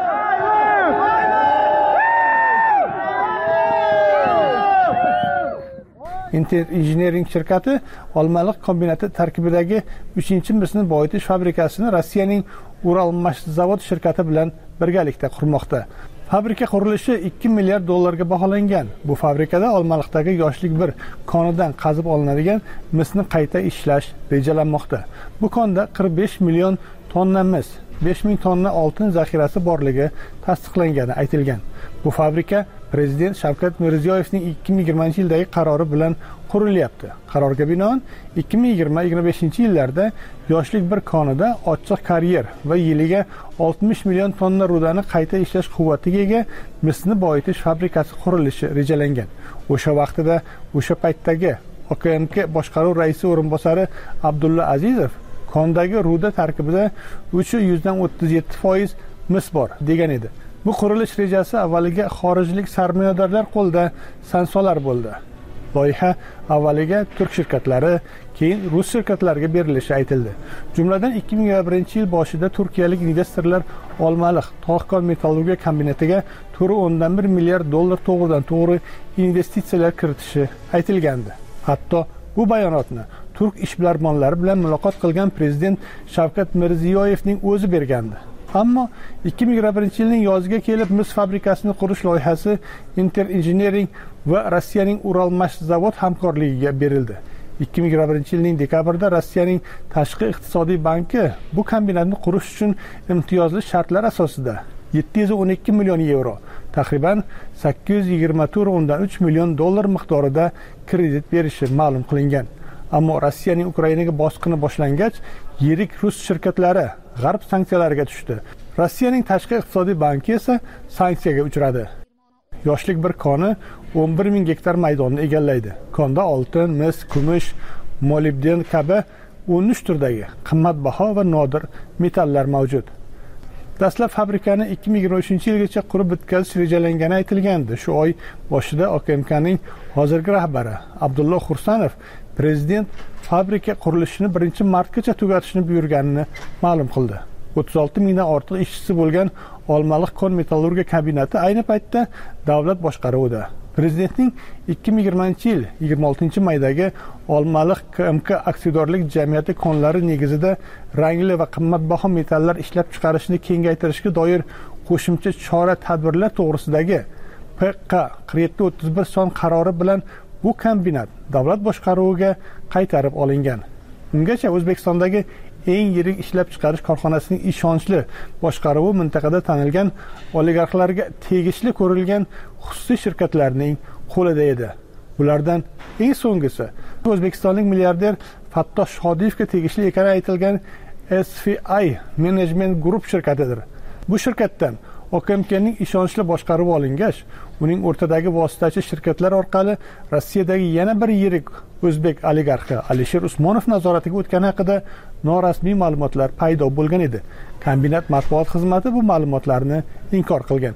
Inter Engineering shirkati Olmaliq kombinati tarkibidagi uchinchi misni boyitish fabrikasini Rossiyaning Uralmash zavod shirkati bilan birgalikda qurmoqda. Fabrika qurilishi ikki milliard dollarga baholangan. Bu fabrikada Olmaliqdagi yoshlik bir konidan qazib olinadigan misni qayta ishlash rejalanmoqda. Bu konda qirq besh million tonna mis, besh ming tonna oltin zaxirasi borligi tasdiqlangani aytilgan. Bu fabrika Prezident Shavkat Mirziyoyevning ikki ming yigirmanchi yildagi qarori bilan qurilyapti. Qarorga binoan ikki ming yigirma yigirma beshinchi yillarda yoshlik bir konida ochiq karyer va yiliga oltmish million tonna rudani qayta ishlash quvvatiga ega misni boyitish fabrikasi qurilishi rejalangan. O'sha vaqtida o'sha paytdagi O K M K boshqaruv raisi o'rinbosari Abdulla Azizov kondagi ruda tarkibida uch yuzdan o'ttiz yetti foiz mis bor degan edi. Bu qurilish rejasi avvaliga xorijlik sarmoyadorlar qo'lida sansolar bo'ldi. Loyiha avvaliga turk shirkatlari, keyin rus shirkatlariga berilishi aytildi. Jumladan ikki ming yigirma birinchi yil boshida turkiyalik investorlar Olmaliq tog' metallurgiya kombinatiga to'rt nuqta o'ndan bir milliard dollar to'g'ridan to'g'ri investitsiyalar kiritishi aytilgandi. Hatto bu bayonotni turk ishbilarmonlari bilan muloqot qilgan prezident Shavkat Mirziyoyevning o'zi bergandi. Ammo ikki ming yigirma birinchi yilning yoziga kelib mis fabrikasini qurish loyihasi Inter Engineering va Rossiyaning Uralmash zavod hamkorligiga berildi. ikki ming yigirma birinchi yilning dekabrida Rossiyaning Tashqi iqtisodiy banki bu kombinatni qurish uchun imtiyozli shartlar asosida yetti yuz o'n ikki million yevro, taxriban sakkiz yuz yigirma to'rt nuqta uch million dollar miqdorida kredit berishi ma'lum qilingan. Ammo Rossiyaning Ukrainaga bosqini boshlangach, yirik rus shirkatlari g'arb sanksiyalariga tushdi. Rossiyaning Tashqi iqtisodiy banki esa sanksiyaga uchradi. Yoshlik bir koni o'n bir ming gektar maydonni egallaydi. Konda oltin, mis, kumush, molibden kabi o'n uch turdagi qimmatbaho va nodir metallar mavjud. Dastlab fabrikani ikki ming yigirma uchinchi yilgacha qurib bitkazish rejalangani aytilgandi. Shu oy boshida O K M Kning hozirgi rahbari Abdulloh Xursanov prezident fabrika qurilishini birinchi martgacha tugatishni buyurganini ma'lum qildi. o'ttiz olti mingdan ortiq ishchisi bo'lgan Olmaliq kon metallurgiya kombinati ayni paytda davlat boshqaruvida. Prezidentning ikki ming yigirmanchi yil yigirma oltinchi maydagi Olmaliq K M K aksiyadorlik jamiyati konlari negizida rangli va qimmatbaho metallar ishlab chiqarishni kengaytirishga doir qo'shimcha chora-tadbirlar to'g'risidagi P Q qirq yetti o'ttiz bir son qarori bilan bu kombinat davlat boshqaruviga qaytarib olingan. Ungacha O'zbekistondagi eng yirik ishlab chiqarish korxonasining ishonchli boshqaruvi mintaqada tanilgan oligarxlarga tegishli ko'rilgan xususiy shirkatlarning qo'lida edi. Bulardan eng so'nggisi o'zbekistonlik milliarder Fattoh Shodiyevga tegishli ekani aytilgan S F I Management Group shirkatidir. Bu shirkatdan O K M Kning ishonchli boshqaruvi olingach, uning o'rtadagi vositachi shirkatlar orqali Rossiyadagi yana bir yirik o'zbek oligarxi Alisher Usmonov nazoratiga o'tgani haqida norasmiy ma'lumotlar paydo bo'lgan edi. Kombinat matbuot xizmati bu ma'lumotlarni inkor qilgan.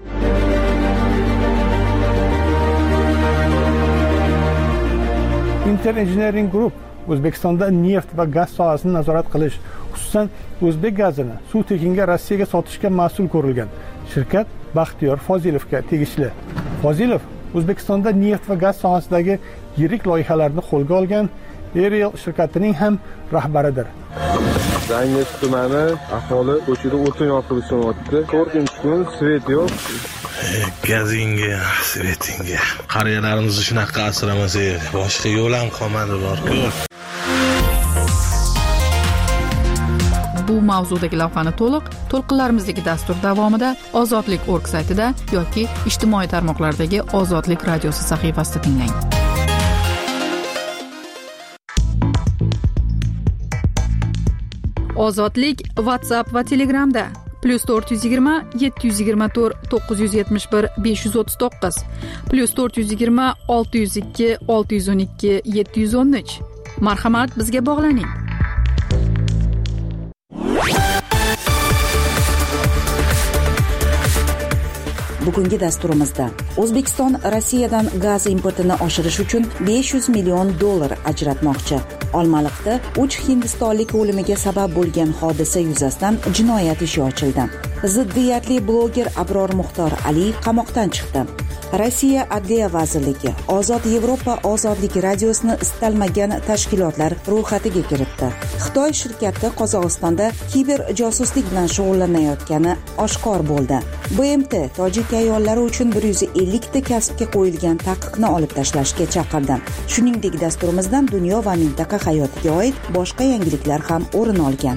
Inter Engineering Group O'zbekistonda neft va gaz sohasini nazorat qilish, xususan o'zbek gazini suv tekinga Rossiyaga sotishga mas'ul ko'rilgan. Shirkat Baxtiyor Fozilovga tegishli. Fozilov O'zbekistonda neft va gaz sohasidagi yirik loyihalarni qo'lga olgan, Eriel shirkatining ham rahbaridir. Zangiz tumani aholi ko'chada o'tin yoqib ishlayapti. to'rtinchi kun svet yo'q. Gazinga, svetinga. Qariyalarimizni shunaqa asramasak, boshqa yo'l ham qolmadi bor-ku. Bu mavzudagi lavhani to'liq to'lqinlarimizdagi dastur davomida Ozodlik nokta org saytida yoki ijtimoiy tarmoqlardagi Ozodlik radiosi sahifasida tinglang. Ozodlik WhatsApp va Telegramda plus to'rt yuz yigirma yetti yuz yigirma to'rt to'qqiz yuz yetmish bir besh yuz o'ttiz to'qqiz plus to'rt yuz yigirma olti yuz ikki olti yuz o'n ikki yetti yuz o'n uch. Marhamat, bizga bog'laning. Bugungi dasturimizda O'zbekiston Rossiyadan gaz importini oshirish uchun besh yuz million dollar ajratmoqchi. Olmaliqda uch hindistonlik o'limiga sabab bo'lgan hodisa yuzasidan jinoyat ishi ochildi. Ziddiyatli bloger Abror Muxtor Aliyev qamoqdan chiqdi. Rossiya Adliya vazirligi Ozod Yevropa ozodlik radiosini istalmagan tashkilotlar ro'yxatiga kiritdi. Xitoy shirkati Qozog'istonda kiber josuslik bilan shug'ullanayotgani oshkor bo'ldi. B M T tojik ayollari uchun bir yuz ellik ta kasbga qo'yilgan taqiqni olib tashlashga chaqirdi. Shuningdek, dasturimizdan dunyo va mintaqa hayotiga oid boshqa yangiliklar ham o'rin olgan.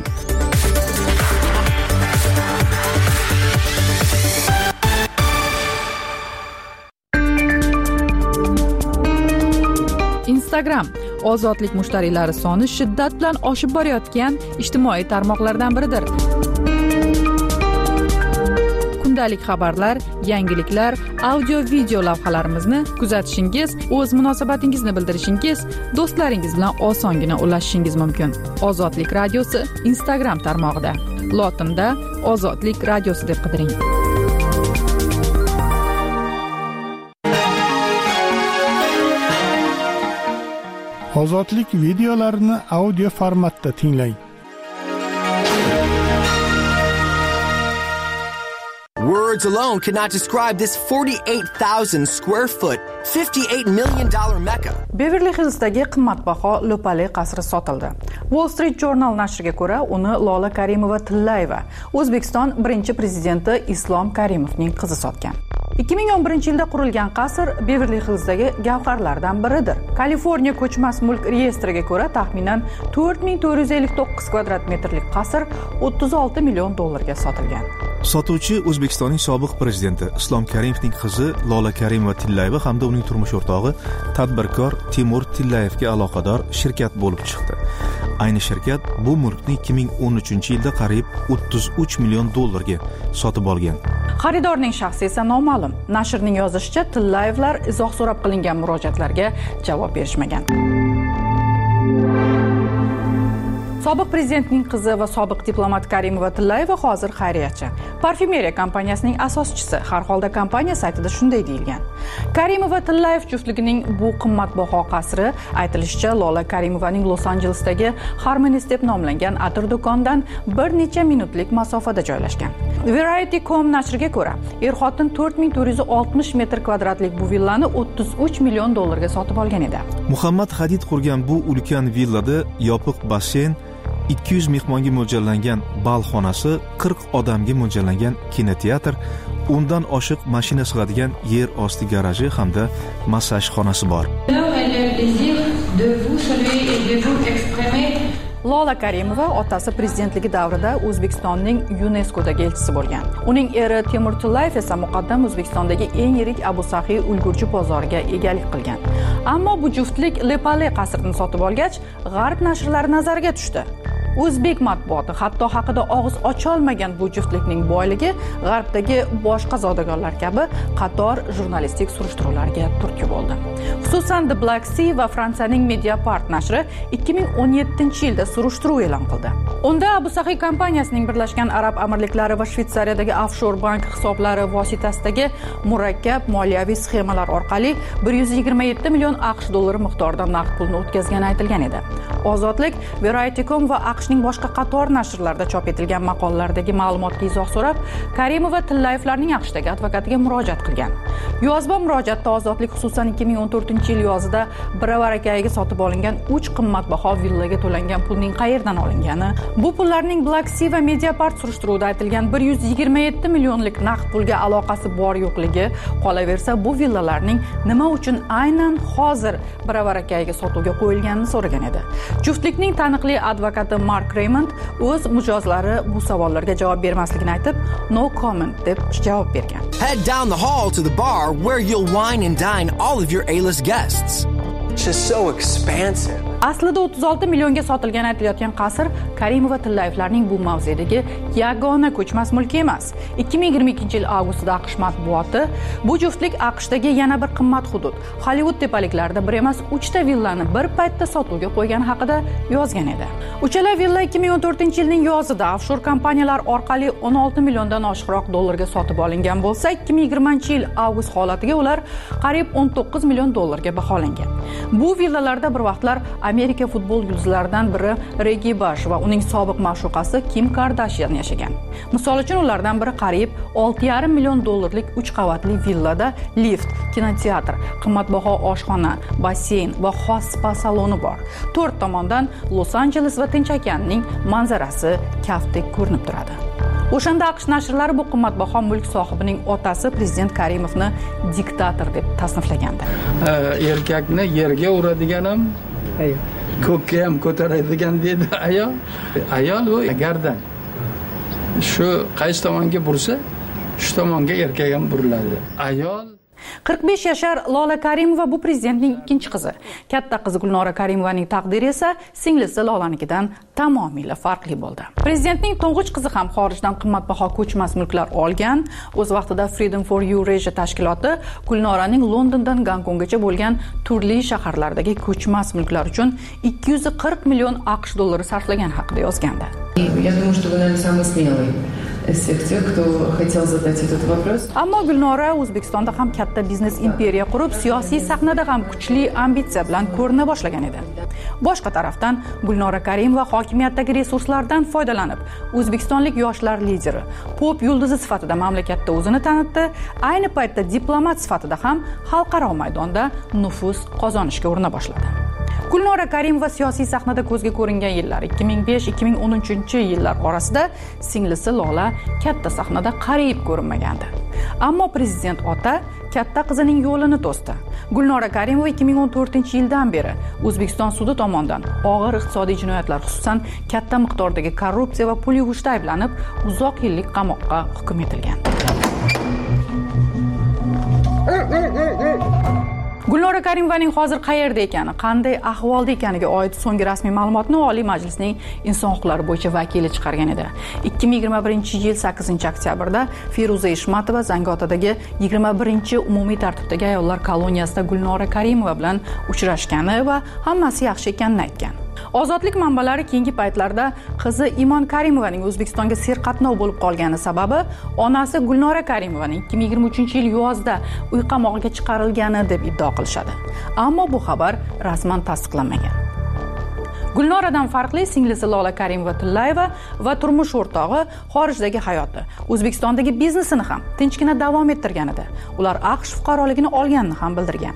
Instagram ozodlik mushtariylari soni shiddat bilan oshib borayotgan ijtimoiy tarmoqlardan biridir. Kundalik xabarlar, yangiliklar, audio video lavhalarimizni kuzatishingiz, o'z munosabatingizni bildirishingiz, do'stlaringiz bilan osongina ulashishingiz mumkin. Ozodlik radiosi Instagram tarmog'ida. Lotinda Ozodlik radiosi deb qidiring. Ozodlik videolarini audio formatda tinglang. Words alone could not describe this forty-eight thousand square foot, fifty-eight million dollar Mecca. Beverly Hillsdagi qimmatbaho Lopali qasri sotildi. Wall Street Journal nashriga ko'ra, uni Lola Karimova-Tillayeva, O'zbekiston birinchi prezidenti Islom Karimovning qizi sotgan. ikki ming o'n birinchi yilda qurilgan qasr Beverly Hillsdagi gavharlardan biridir. Kaliforniya ko'chmas mulk reyestriga ko'ra, taxminan to'rt ming to'rt yuz ellik to'qqiz kvadrat metrlik qasr o'ttiz olti million dollarga sotilgan. Sotuvchi O'zbekistonning sobiq prezidenti Islom Karimovning qizi Lola Karimova-Tillayeva hamda uning turmush o'rtog'i tadbirkor Timur Tillayevga aloqador shirkat bo'lib chiqdi. Ayni shirkat bu mulkni ikki ming o'n uchinchi yilda qariyb o'ttiz uch million dollarga sotib olgan. Xaridorning shaxsi esa noma'lum. Nashrning yozishicha, Tillayevlar izoh so'rab qilingan murojaatlarga javob berishmagan. Sobiq prezidentning qizi va sobiq diplomat Karimova-Tillayeva hozir xayriyatchi. Parfyumeriya kompaniyasining asoschisi. Har holda kompaniya saytida shunday deyilgan. Karimova-Tillayev juftligining bu qimmatbaho qasri aytilishicha Lola Karimovaning Los-Anjelesdagi Harmonies deb nomlangan atir do'kondan bir necha minutlik masofada joylashgan. Variety dot com nashriga ko'ra, er-xotin to'rt ming to'rt yuz oltmish metr kvadratlik bu villani o'ttiz uch million dollarga sotib olgan edi. Muhammad Hadid qurgan bu ulkan villada yopiq basseyn, ikki yuz mehmonga mo'ljallangan bal xonasi, qirq odamga mo'ljallangan kinoteatr, undan oshiq mashina sig'adigan yer osti garaji hamda massaj xonasi bor. Lola Karimova otasi prezidentligi davrida O'zbekistonning YuNESKOdagi elchisi bo'lgan. Uning eri Timur Tillayev esa muqaddam O'zbekistondagi eng yirik Abu Sahiy ulgurji bozoriga egalik qilgan. Ammo bu juftlik Lepale qasrini sotib olgach, g'arb nashrlari nazariga tushdi. O'zbek matbuoti hatto haqida og'iz ocha olmagan bu juftlikning boyligi g'arbdagi boshqa zodagonlar kabi qator jurnalistik surishtiruvlarga turtki bo'ldi. Xususan The Black Sea va Fransiyaning Mediapart nashri ikki ming o'n yettinchi yilda surishtiruv e'lon qildi. Unda Abu Sahiy kompaniyasining Birlashgan Arab Amirliklari va Shvetsariyadagi offshore bank hisoblari vositasidagi murakkab moliyaviy sxemalar orqali bir yuz yigirma yetti million AQSh dollari miqdorida naqd pulni o'tkazgani aytilgan edi. Ozodlik, Variety dot com va AQShning boshqa qator nashrlarida chop etilgan maqolalardagi ma'lumotga izoh so'rab, Karimova Tillayevlarning AQShdagi advokatiga murojaat qilgan. Yozma murojaatda Ozodlik xususan ikki ming o'n to'rtinchi yil yozida Biravarakayiga sotib olingan uch qimmatbaho villaga to'langan pulning qayerdan olingani, bu pullarning Black Sea va Mediapart surishtiruvida aytilgan bir yuz yigirma yetti millionlik naqd pulga aloqasi bor yo'qligi, qolaversa bu villalarning nima uchun aynan hozir Biravarakayiga sotuvga qo'yilganini so'ragan edi. Juftlikning taniqli advokati Mark Raymond o'z mijozlari bu savollarga javob bermasligini aytib, no comment deb javob bergan. Head down the hall to the bar where you'll wine and dine all of your A-list guests. It's just so expansive. Aslida o'ttiz olti millionga sotilgan aytilayotgan qasr Karimova Tillayevlarning bu mavzedagi yagona ko'chmas mulki emas. ikki ming yigirma ikkinchi yil avgustida AQSh matbuoti bu juftlik AQShdagi yana bir qimmat hudud Hollywood tepaliklarida bir emas uchta villani bir paytda sotuvga qo'ygani haqida yozgan edi. Uchala villa ikki ming o'n to'rtinchi yilning yozida offshore kompaniyalar orqali o'n olti milliondan oshiqroq dollarga sotib olingan bo'lsa, ikki ming yigirmanchi yil avgust holatiga ular qariyb o'n to'qqiz million dollarga baholangan. Bu villalarda bir vaqtlar Amerika futbol yulduzlaridan biri Regi Bash va uning sobiq ma'shuqasi Kim Kardashian yashagan. Misol uchun ulardan biri qariyb olti yarim million dollarlik uch qavatli villada lift, kinoteatr, qimmatbaho oshxona, basseyn va xos spa saloni bor. To'rt tomondan Los Angeles va Tinch okeanining manzarasi kaftdek ko'rinib turadi. O'shanda AQSh nashrlari bu qimmatbaho mulk sohibining otasi prezident Karimovni diktator deb tasniflagandi. Erkakni yerga uradigan ham, ko'kka ham ko'taradigan dedi ayol. Ayol u gardan. Shu qaysi tomonga bursa, shu tomonga erkak ham buriladi. Ayol qirq besh yashar Lola Karimova bu prezidentning ikkinchi qizi. Katta qizi Gulnora Karimovaning taqdiri esa singlisi Lolanikidan tamomila farqli bo'ldi. Prezidentning to'ng'ich qizi ham xorijdan qimmatbaho ko'chmas mulklar olgan. O'z vaqtida Freedom for Eurasia tashkiloti Gulnoraning Londondan Gonkonggacha bo'lgan turli shaharlardagi ko'chmas mulklar uchun ikki yuz qirq million AQSh dollari sarflagan haqida yozgandi. Я думаю, что вы, наверное, самый смелый из всех тех, кто хотел задать этот вопрос. Ammo Gulnora O'zbekistonda ham katta biznes imperiya qurib, siyosiy sahnada ham kuchli ambitsiya bilan ko'rina boshlagan edi. Boshqa tarafdan Gulnora Karimova hokimiyatdagi resurslardan foydalanib, o'zbekistonlik yoshlar lideri, pop yulduzi sifatida mamlakatda o'zini tanitdi, ayni paytda diplomat sifatida ham xalqaro maydonda nufuz qozonishga urina boshladi. Gulnora Karimova siyosiy sahnada ko'zga ko'ringan yillar ikki ming besh ikki ming o'n uchinchi yillar orasida singlisi Lola katta sahnada qariyb ko'rinmagandi. Ammo prezident ota katta qizining yo'lini to'sdi. Gulnora Karimova ikki ming o'n to'rtinchi yildan beri O'zbekiston sudi tomonidan og'ir iqtisodiy jinoyatlar, xususan katta miqdordagi korrupsiya va pul yuvishda ayblanib, uzoq yillik qamoqqa hukm etilgan. Gulnora Karimovaning hozir qayerda ekani, qanday ahvolda ekaniga oid so'nggi rasmiy ma'lumotni Oliy Majlisning Inson huquqlari bo'yicha vakili chiqargan edi. ikki ming yigirma birinchi yil sakkizinchi oktyabrda Feruza Ishmatova Zangiotadagi yigirma birinchi umumiy tartibdagi ayollar koloniyasida Gulnora Karimova bilan uchrashgani va hammasi yaxshi ekanini aytgan. Ozodlik manbalari keyingi paytlarda qizi Imon Karimovaning O'zbekistonga serqatnov bo'lib qolgani sababi onasi Gulnora Karimovaning ikki ming yigirma uchinchi yil yozda uy qamog'iga chiqarilgani deb iddao qilishadi. Ammo bu xabar rasman tasdiqlanmagan. Gulnoradan farqli singlisi Lola Karimova Tillayeva va turmush o'rtog'i xorijdagi hayoti, O'zbekistondagi biznesini ham tinchgina davom ettirgan edi. Ular AQSh fuqaroligini olganini ham bildirgan.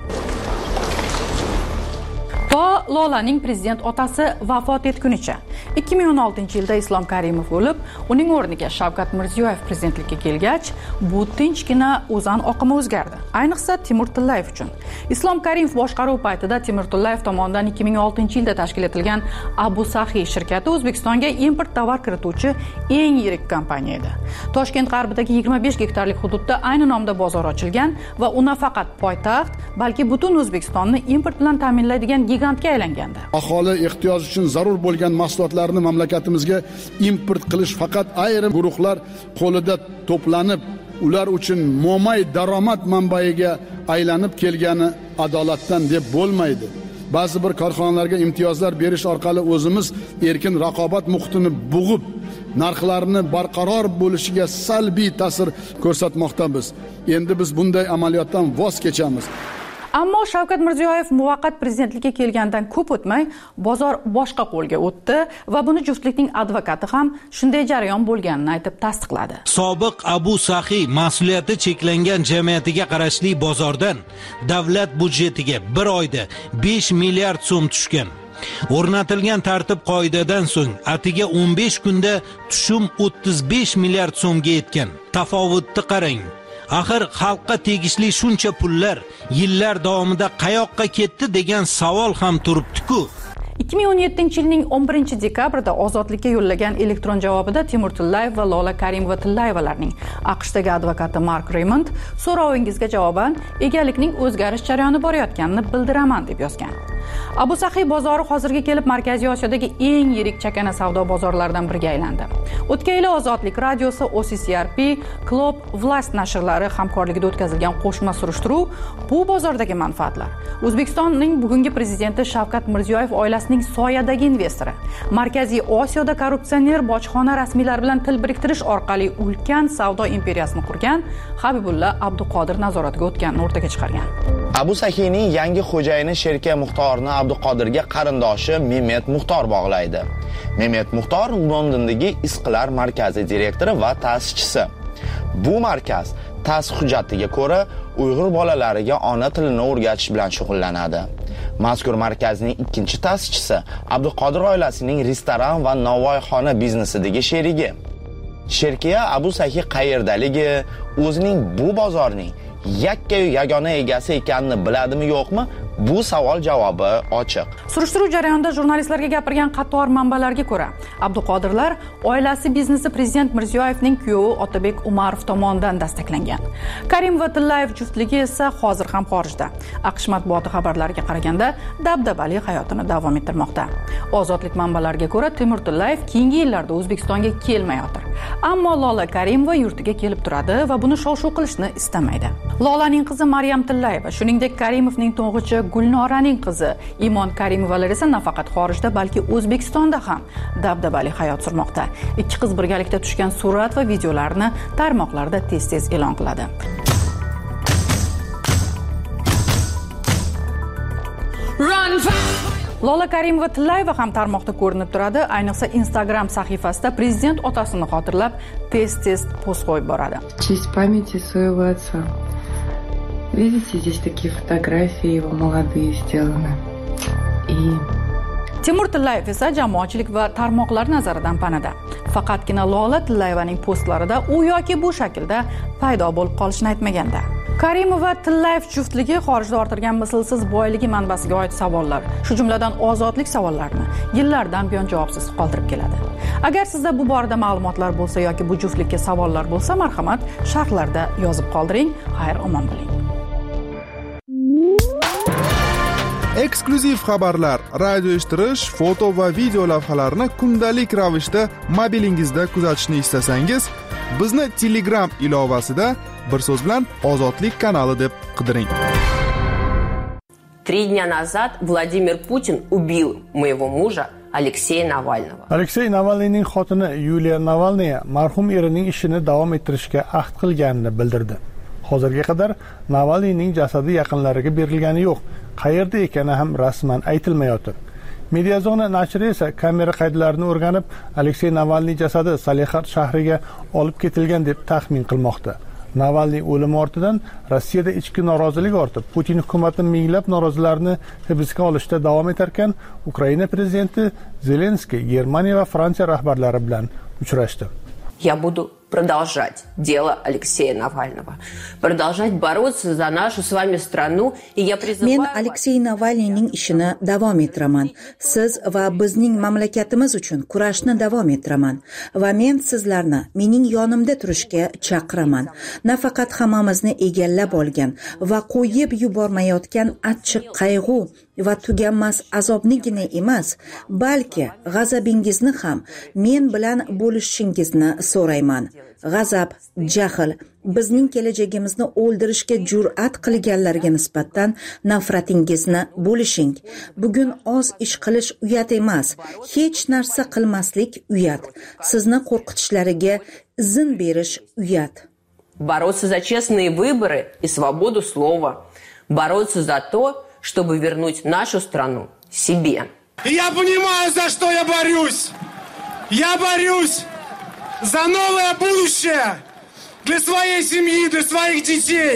To Lolaning prezident otasi vafot etgunicha ikki ming o'n oltinchi yilda Islom Karimov o'lib, uning o'rniga Shavkat Mirziyoyev prezidentlikka kelgach, bu tinchgina o'zan oqimi o'zgardi. Ayniqsa Timur Tillayev uchun. Islom Karimov boshqaruv paytida Timur Tillayev tomonidan ikki ming oltinchi yilda tashkil etilgan Abu Sahi shirkati O'zbekistonga import tovar kirituvchi eng yirik kompaniya edi. Toshkent g'arbidagi yigirma besh gektarlik hududda ayni nomda bozor ochilgan va u nafaqat poytaxt, balki butun O'zbekistonni import bilan ta'minlaydigan gigantga aylangandi. Aholi ehtiyoji uchun zarur bo'lgan mahsulotlarni mamlakatimizga import qilish faqat ayrim guruhlar qo'lida to'planib, ular uchun mo'may daromad manbaiga aylanib kelgani adolatdan deb bo'lmaydi. Ba'zi bir korxonalarga imtiyozlar berish orqali o'zimiz erkin raqobat muhitini bug'ib, narxlarni barqaror bo'lishiga salbiy ta'sir ko'rsatmoqdamiz. Endi biz bunday amaliyotdan voz kechamiz. Ammo Shavkat Mirziyoyev muvaqqat prezidentlikka kelgandan ko'p o'tmay bozor boshqa qo'lga o'tdi va buni juftlikning advokati ham shunday jarayon bo'lganini aytib tasdiqladi. Sobiq Abu Sahiy mas'uliyati cheklangan jamiyatiga qarashli bozordan davlat budjetiga bir oyda besh milliard so'm tushgan. O'rnatilgan tartib qoidadan so'ng atiga o'n besh kunda tushum o'ttiz besh milliard so'mga yetgan. Tafovutni qarang. Axir xalqqa tegishli shuncha pullar yillar davomida qayoqqa ketdi degan savol ham turibdi-ku. ikki ming o'n yettinchi yilning o'n birinchi dekabrida ozodlikka yo'llagan elektron javobida Timur Tillayev va Lola Karimova-Tillayevalarning AQShdagi advokati Mark Raymond so'rovingizga javoban egalikning o'zgarish jarayoni borayotganini bildiraman deb yozgan. Abu Sahiy bozori hozirga kelib Markaziy Osiyodagi eng yirik chakana savdo bozorlaridan biriga aylandi. O'tgan yili Ozodlik radiosi, O C C R P, Club, Vlast nashrlari hamkorligida o'tkazilgan qo'shma surishtiruv bu bozordagi manfaatlar, O'zbekistonning bugungi prezidenti Shavkat Mirziyoyev oilasining soyadagi investori, Markaziy Osiyoda korrupsioner bojxona rasmiylari bilan til biriktirish orqali ulkan savdo imperiyasini qurgan Habibulla Abduqodir nazoratiga o'tganini o'rtaga chiqargan. Abu Sahiyning yangi xo'jayini Sherka Muxtorni Abduqodirga qarindoshi Mehmet Muxtor bog'laydi. Mehmet Muxtor Londondagi Isqilar markazi direktori va ta'sischisi. Bu markaz ta'sis hujjatiga ko'ra Uyg'ur bolalariga ona tilini o'rgatish bilan shug'ullanadi. Mazkur markazning ikkinchi ta'sischisi Abduqodir oilasining restoran va novvoyxona biznesidagi sherigi. Sherkiya Abu Sahiy qayerdaligi, o'zining bu bozorning yakka-yu yagona egasi ekanini biladimi yo'qmi? Bu savol javobi ochiq. Surishtiruv jarayonida jurnalistlarga gapirgan qator manbalarga ko'ra, Abduqodirlar oilasi biznesi prezident Mirziyoyevning kuyovi Otabek Umarov tomonidan dastaklangan. Karim va Tillayev juftligi esa hozir ham xorijda. AQSh matbuoti xabarlariga qaraganda dabdabali hayotini davom ettirmoqda. Ozodlik manbalariga ko'ra, Timur Tillayev keyingi yillarda O'zbekistonga kelmayotir. Ammo Lola Karimova yurtiga kelib turadi va buni shov-shuv qilishni istamaydi. Lolaning qizi Maryam Tillayeva, shuningdek Karimovning to'ng'ichi Gulnoraning qizi Imon Karimovalar esa nafaqat xorijda, balki O'zbekistonda ham dabdabali hayot surmoqda. Ikki qiz birgalikda tushgan surat va videolarni tarmoqlarda tez-tez e'lon qiladi. Run Lola Karimova-Tillayeva ham tarmoqda ko'rinib turadi. Ayniqsa Instagram sahifasida prezident otasini xotirlab tez-tez post qo'yib boradi. В честь памяти своего отца. Видите, здесь такие фотографии его молодые сделаны. И Timur Tillayev esa jamoatchilik va tarmoqlar nazaridan panada. Faqatgina Lola Tillayevaning postlarida u yoki bu shaklda paydo bo'lib qolishini aytmaganda. Karimova Tillayev juftligi xorijda orttirgan mislsiz boyligi manbasiga oid savollar, shu jumladan ozodlik savollarini yillardan buyon javobsiz qoldirib keladi. Agar sizda bu borada ma'lumotlar bo'lsa yoki bu juftlikka savollar bo'lsa, marhamat sharhlarda yozib qoldiring. Xayr, omon bo'ling. Eksklyuziv xabarlar, radio eshittirish, foto va video lavhalarni kundalik ravishda mobilingizda kuzatishni istasangiz, bizni Telegram ilovasida bir so'z bilan Ozodlik kanali deb qidiring. Три дня назад Владимир Путин убил моего мужа Алексея Навального. Alexey Navalniyning xotini Yuliya Navalnaya marhum erining ishini davom ettirishga ahd qilganini bildirdi. Hozirga qadar Navalniyning jasadi yaqinlariga berilgani yo'q. Qayerda ekani ham rasman aytilmayotir. Mediazona nashri esa kamera qaydlarini o'rganib, Alexey Navalniy jasadi Salexard shahriga olib ketilgan deb taxmin qilmoqda. Navalniy o'limi ortidan Rossiyada ichki norozilik ortib, Putin hukumati minglab norozilarni hibsga olishda davom etarkan, Ukraina prezidenti Zelenskiy Germaniya va Fransiya rahbarlari bilan uchrashdi. Я буду продолжать дело Алексея Навального, продолжать бороться за нашу с вами страну, и я призываю... Men Alexey Navalniyning ishini davom ettiraman. Siz va bizning mamlakatimiz uchun kurashni davom ettiraman va men sizlarni mening yonimda turishga chaqiraman. Nafaqat hammamizni egallab olgan va qo'yib yubormayotgan achchiq qayg'u va tuganmas azobnigina emas, balki g'azabingizni ham men bilan bo'lishingizni so'rayman. G'azab, jahl, bizning kelajagimizni o'ldirishga jur'at qilganlarga nisbatan nafratingizni bo'lishing. Bugun oz ish qilish uyat emas, hech narsa qilmaslik uyat. Sizni qo'rqitishlariga izn berish uyat. Бороться за честные выборы и свободу слова, бороться за то, чтобы вернуть нашу страну себе. Я понимаю, за что я борюсь. Я борюсь за новое будущее для своей семьи, для своих детей.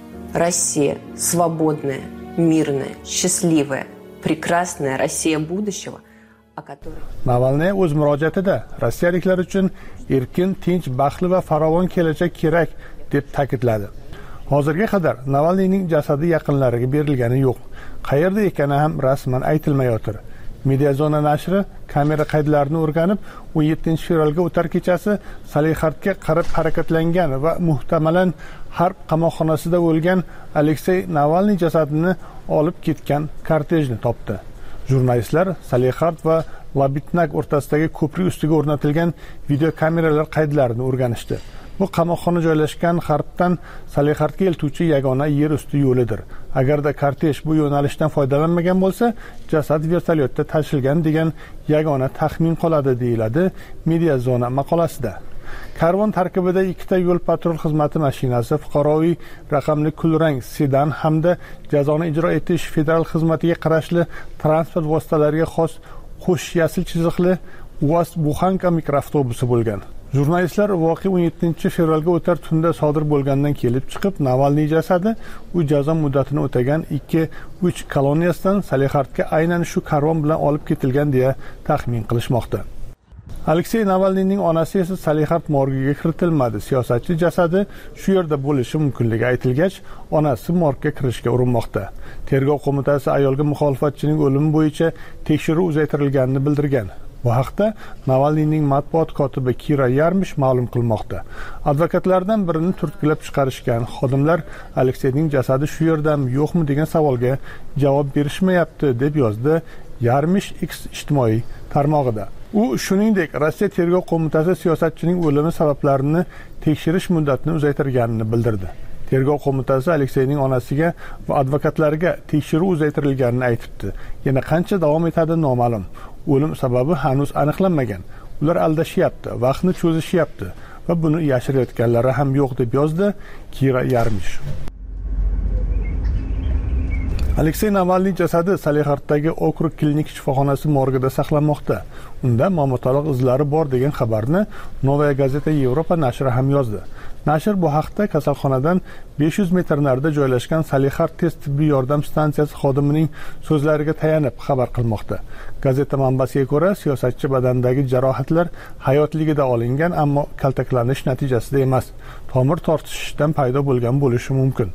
Россия свободная, мирная, счастливая, прекрасная Россия будущего, о которой... Navalniy o'z murojaatida rossiyaliklar uchun erkin, tinch, baxtli va farovon kelajak kerak deb ta'kidladi. Hozirga qadar Navalniyning jasadi yaqinlariga berilgani yo'q. Qayerda ekani ham rasman aytilmayotir. Mediazona nashri kamera qaydlarini o'rganib, o'n yettinchi fevralga o'tar kechasi Salixardga qarab harakatlangan va muhtamalan harb qamoqxonasida o'lgan Aleksey Navalniy jasadini olib ketgan kortejni topdi. Jurnalistlar Salixard va Labitnak o'rtasidagi ko'prik ustiga o'rnatilgan video kameralar qaydlarini o'rganishdi. Bu qamoqxona joylashgan G'arbdan Salixardga eltuvchi yagona yer usti yo'lidir. Agarda kortej bu yo'nalishdan foydalanmagan bo'lsa, jasad vertolyotda tashilgan degan yagona taxmin qoladi, deyiladi Mediazona maqolasida. Karvon tarkibida ikkita yo'l patrul xizmati mashinasi, fuqaroviy raqamli kulrang sedan hamda jazoni ijro etish federal xizmatiga qarashli transport vositalariga xos qo'sh yashil chiziqli UAZ Buxanka mikroavtobusi bo'lgan. Jurnalistlar voqea o'n yettinchi fevralga o'tar tunda sodir bo'lgandan kelib chiqib, Navalniy jasadi u jazo muddatini o'tagan ikki uch koloniyasidan Salixardga aynan shu karvon bilan olib ketilgan deya taxmin qilishmoqda. Aleksey Navalniyning onasi esa Salixard morgiga kiritilmadi. Siyosatchi jasadi shu yerda bo'lishi mumkinligi aytilgach, onasi morgga kirishga urinmoqda. Tergov qo'mitasi ayolga muxolifatchining o'limi bo'yicha tekshiruv uzaytirilganini bildirgan. Bu haqda Navalniyning matbuot kotibi Kira Yarmish ma'lum qilmoqda. Advokatlardan birini turtkilab chiqarishgan xodimlar Alekseyning jasadi shu yerdami, yo'qmi degan savolga javob berishmayapti deb yozdi Yarmish X ijtimoiy tarmog'ida. U shuningdek Rossiya tergov qo'mitasi siyosatchining o'limi sabablarini tekshirish muddatini uzaytirganini bildirdi. Tergov qo'mitasi Alekseyning onasiga va advokatlariga tekshiruv uzaytirilganini aytibdi. Yana qancha davom etadi noma'lum. O'lim sababi hanuz aniqlanmagan. Ular aldashyapti, vaqtni cho'zishyapti va buni yashirayotganlari ham yo'q deb yozdi Kira Yarmish. Aleksey Navalniy jasadi Salixarddagi okrug klinik shifoxonasi morgida saqlanmoqda. Unda mamotaloq izlari bor degan xabarni Novaya Gazeta Yevropa nashri ham yozdi. Nashr bu haqda kasalxonadan besh yuz metr narida joylashgan Salixard tez tibbiy yordam stansiyasi xodimining so'zlariga tayanib xabar qilmoqda. Gazeta manbasiga ko'ra, siyosatchi badandagi jarohatlar hayotligida olingan, ammo kaltaklanish natijasida emas, tomir tortishishdan paydo bo'lgan bo'lishi mumkin.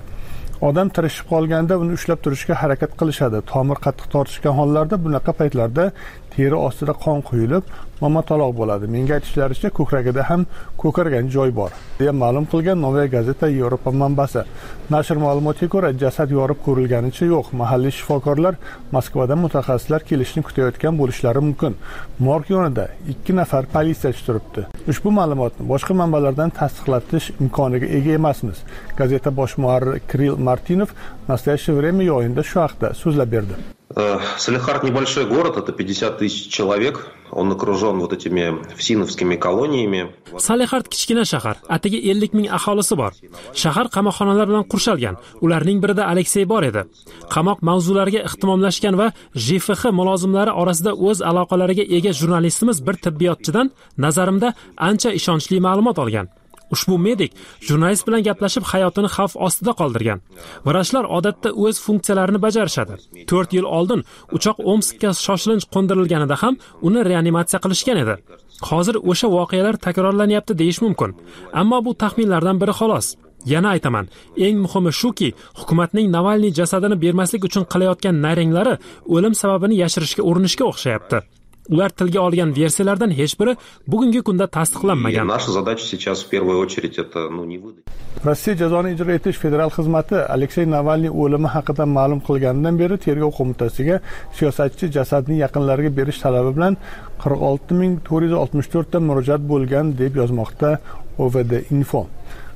Odam tirishib qolganda uni ushlab turishga harakat qilishadi. Tomir qattiq tortishgan hollarda bunaqa paytlarda teri ostida qon quyilib, mamotaloq bo'ladi. Menga aytishlaricha, ko'kragida ham ko'kargan joy bor, deya ma'lum qilgan Novaya Gazeta Yevropa manbasi. Nashr ma'lumotiga ko'ra, jasad yorib ko'rilganicha yo'q. Mahalliy shifokorlar Moskvadan mutaxassislar kelishini kutayotgan bo'lishlari mumkin. Morg yonida ikki nafar politsiyachi turibdi. Ushbu ma'lumotni boshqa manbalardan tasdiqlatish imkoniga ega emasmiz. Gazeta bosh muharriri Kirill Martinov «Настоящее время» yo'yinda shu haqda so'zlab berdi. Салихард небольшой город, это пятьдесят тысяч человек. Он окружен вот этими фсиновскими колониями. Salixard kichkina shahar, atigi ellik ming aholisi bor. Shahar qamoqxonalar bilan qurshalgan. Ularning birida Aleksey bor edi. Qamoq mavzulariga ihtimomlashgan va J F X mulozimlari orasida o'z aloqalariga ega jurnalistimiz bir tibbiyotchidan nazarimda ancha ishonchli ma'lumot olgan. Ushbu medik jurnalist bilan gaplashib hayotini xavf ostida qoldirgan. Vrachlar odatda o'z funksiyalarini bajarishadi. to'rt yil oldin uchoq Omskka shoshilinch qo'ndirilganida ham uni reanimatsiya qilishgan edi. Hozir o'sha voqealar takrorlanyapti deyish mumkin. Ammo bu taxminlardan biri xolos. Yana aytaman, eng muhimi shuki, hukumatning Navalniy jasadini bermaslik uchun qilayotgan nayranglari o'lim sababini yashirishga urinishga o'xshayapti. Ular tilga olgan versiyalardan hech biri bugungi kunda tasdiqlanmagan. Наша задача сейчас в первую очередь это, ну, не выдать. Rossiya jazoni ijro etish federal xizmati Aleksey Navalniy o'limi haqida ma'lum qilganidan beri tergov qo'mitasiga siyosatchi jasadni yaqinlariga berish talabi bilan qirq olti ming to'rt yuz oltmish to'rt ta murojaat bo'lgan deb yozmoqda O V D Info.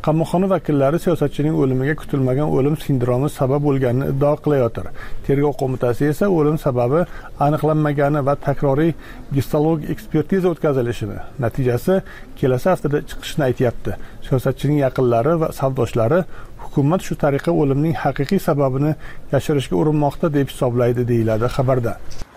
Qamoqxona vakillari siyosatchining o'limiga kutilmagan o'lim sindromi sabab bo'lganini iddao qilayotir. Tergov qo'mitasi esa o'lim sababi aniqlanmagani va takroriy gistologik ekspertiza o'tkazilishini, natijasi kelasi haftada chiqishini aytayapti. Siyosatchining yaqinlari va safdoshlari hukumat shu tariqa o'limning haqiqiy sababini yashirishga urinmoqda deb hisoblaydi, deyiladi xabarda.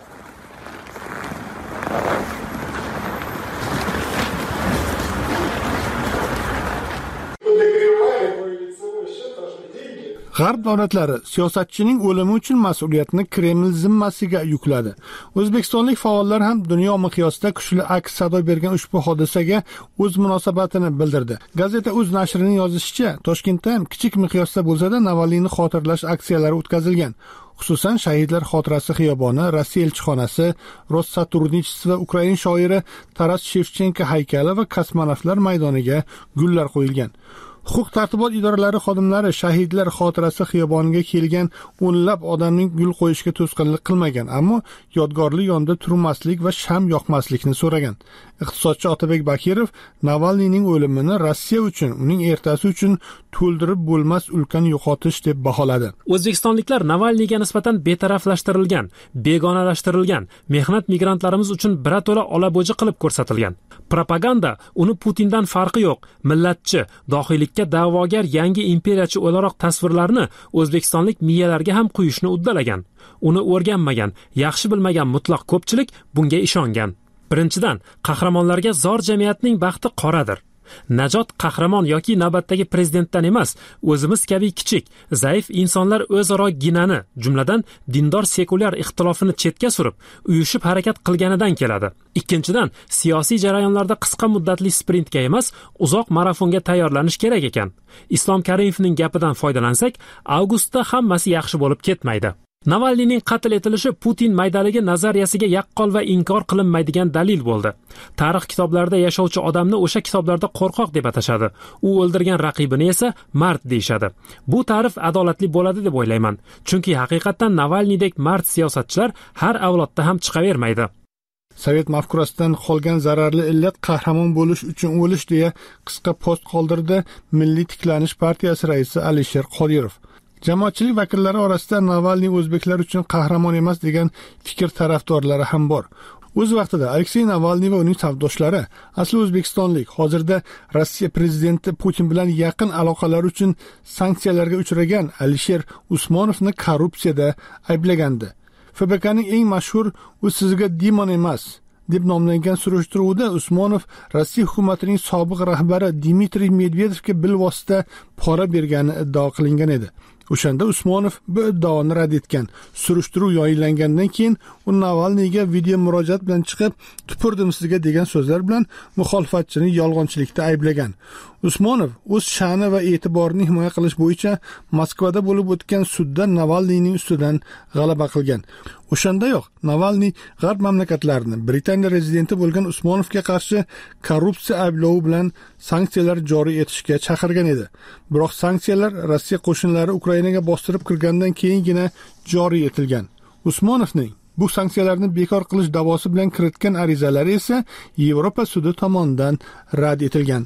G'arb davlatlari siyosatchining o'limi uchun mas'uliyatni Kreml zimmasiga yukladi. O'zbekistonlik faollar ham dunyo miqyosida kuchli aks sado bergan ushbu hodisaga o'z munosabatini bildirdi. Gazeta Uz nashrining yozishicha, Toshkentda ham kichik miqyosda bo'lsa-da Navalniyni xotirlash aksiyalari o'tkazilgan. Xususan Shahidlar xotirasi xiyoboni, Rossiya elchixonasi, Rossaturnичество va Ukraina shoiri Taras Shevchenko haykali va kosmonavtlar maydoniga gullar qo'yilgan. Huquq tartibot idoralari xodimlari Shahidlar xotirasi xiyoboniga kelgan o'nlab odamning gul qo'yishga to'sqinlik qilmagan, ammo yodgorlik yonida turmaslik va sham yoqmaslikni so'ragan. Iqtisodchi Otabek Bakirov Navalniyning o'limini Rossiya uchun, uning ertasi uchun to'ldirib bo'lmas ulkan yo'qotish deb baholadi. O'zbekistonliklar Navalniyga nisbatan betaraflashtirilgan, begonalashtirilgan, mehnat migrantlarimiz uchun birato'la olabo'ji qilib ko'rsatilgan. Propaganda uni Putindan farqi yo'q, millatchi, dohiylikka da'vogar yangi imperiyachi o'laroq tasvirlarni o'zbekistonlik miyalarga ham quyishni uddalagan. Uni o'rganmagan, yaxshi bilmagan mutlaq ko'pchilik bunga ishongan. Birinchidan, qahramonlarga zor jamiyatning baxti qoradir. Najot qahramon yoki navbatdagi prezidentdan emas, o'zimiz kabi kichik, zaif insonlar o'zaro ginani, jumladan dindor sekulyar ixtilofini chetga surib, uyushib harakat qilganidan keladi. Ikkinchidan, siyosiy jarayonlarda qisqa muddatli sprintga emas, uzoq marafonga tayyorlanish kerak ekan. Islom Karimovning gapidan foydalansak, avgustda hammasi yaxshi bo'lib ketmaydi. Navalniyning qatl etilishi Putin maydaligi nazariyasiga yaqqol va inkor qilinmaydigan dalil bo'ldi. Tarix kitoblarida yashovchi odamni o'sha kitoblarda qo'rqoq deb atashadi. U o'ldirgan raqibini esa mard deyshadi. Bu ta'rif adolatli bo'ladi deb o'ylayman. Chunki haqiqatan Navalniydek mard siyosatchilar har avlodda ham chiqavermaydi. Sovet mafkurasidan qolgan zararli illat qahramon bo'lish uchun o'lish deya qisqa post qoldirdi Milliy tiklanish partiyasi raisi Alisher Qodirov. Jamoatchilik vakillari orasida Navalniy o'zbeklar uchun qahramon emas degan fikr tarafdorlari ham bor. O'z vaqtida Aleksey Navalniy va uning safdoshlari asli o'zbekistonlik, hozirda Rossiya prezidenti Putin bilan yaqin aloqalar uchun sanksiyalarga uchragan Alisher Usmonovni korrupsiyada ayblagandi. F B K'ning eng mashhur "U sizga Dimon emas" deb nomlangan surishtiruvda Usmonov Rossiya hukumatining sobiq rahbari Dmitriy Medvedevga bilvosita pora bergani iddao qilingan edi. O'shanda Usmonov bu iddaoni rad etgan. Surishtiruv yoyinlangandan keyin u Navalniyga video murojaat bilan chiqib, "Tupurdim sizga" degan so'zlar bilan muxolifatchini yolg'onchilikda ayblagan. Usmonov o'z sha'ni va e'tiborini himoya qilish bo'yicha Moskvada bo'lib o'tgan sudda Navalniyning ustidan g'alaba qilgan. O'shandayoq Navalniy g'arb mamlakatlarini Britaniya rezidenti bo'lgan Usmonovga qarshi korrupsiya ayblovi bilan sanksiyalar joriy etishga chaqirgan edi. Biroq sanksiyalar Rossiya qo'shinlari Ukrainaga bostirib kirgandan keyingina joriy etilgan. Usmonovning bu sanksiyalarni bekor qilish da'vosi bilan kiritgan arizalari esa Yevropa sudi tomonidan rad etilgan.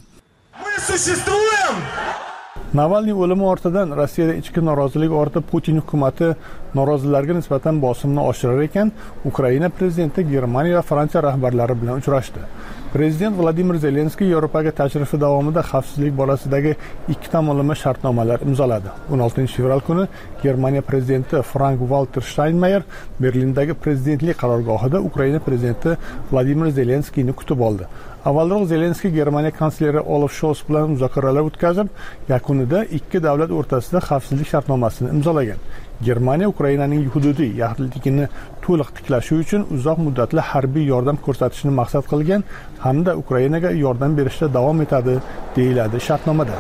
Navalniy o'limi ortidan Rossiyada ichki norozilik ortib, Putin hukumati norozilarga nisbatan bosimni oshirar ekan, Ukraina prezidenti Germaniya va Fransiya rahbarlari bilan uchrashdi. Prezident Vladimir Zelenskiy Yevropaga tashrifi davomida xavfsizlik borasidagi ikki tomonlama shartnomalar imzoladi. o'n oltinchi fevral kuni Germaniya prezidenti Frank-Walter Steinmeier Berlindagi prezidentlik qarorgohida Ukraina prezidenti Vladimir Zelenskiyni kutib oldi. Avvalroq Zelenskiy Germaniya kansleri Olaf Scholz bilan muzokaralar o'tkazib, yakunida ikki davlat o'rtasida xavfsizlik shartnomasini imzolagan. Germaniya Ukrainaning hududiy yaxlitligini to'liq tiklashi uchun uzoq muddatli harbiy yordam ko'rsatishni maqsad qilgan hamda Ukrainaga yordam berishda davom etadi, deyiladi shartnomada.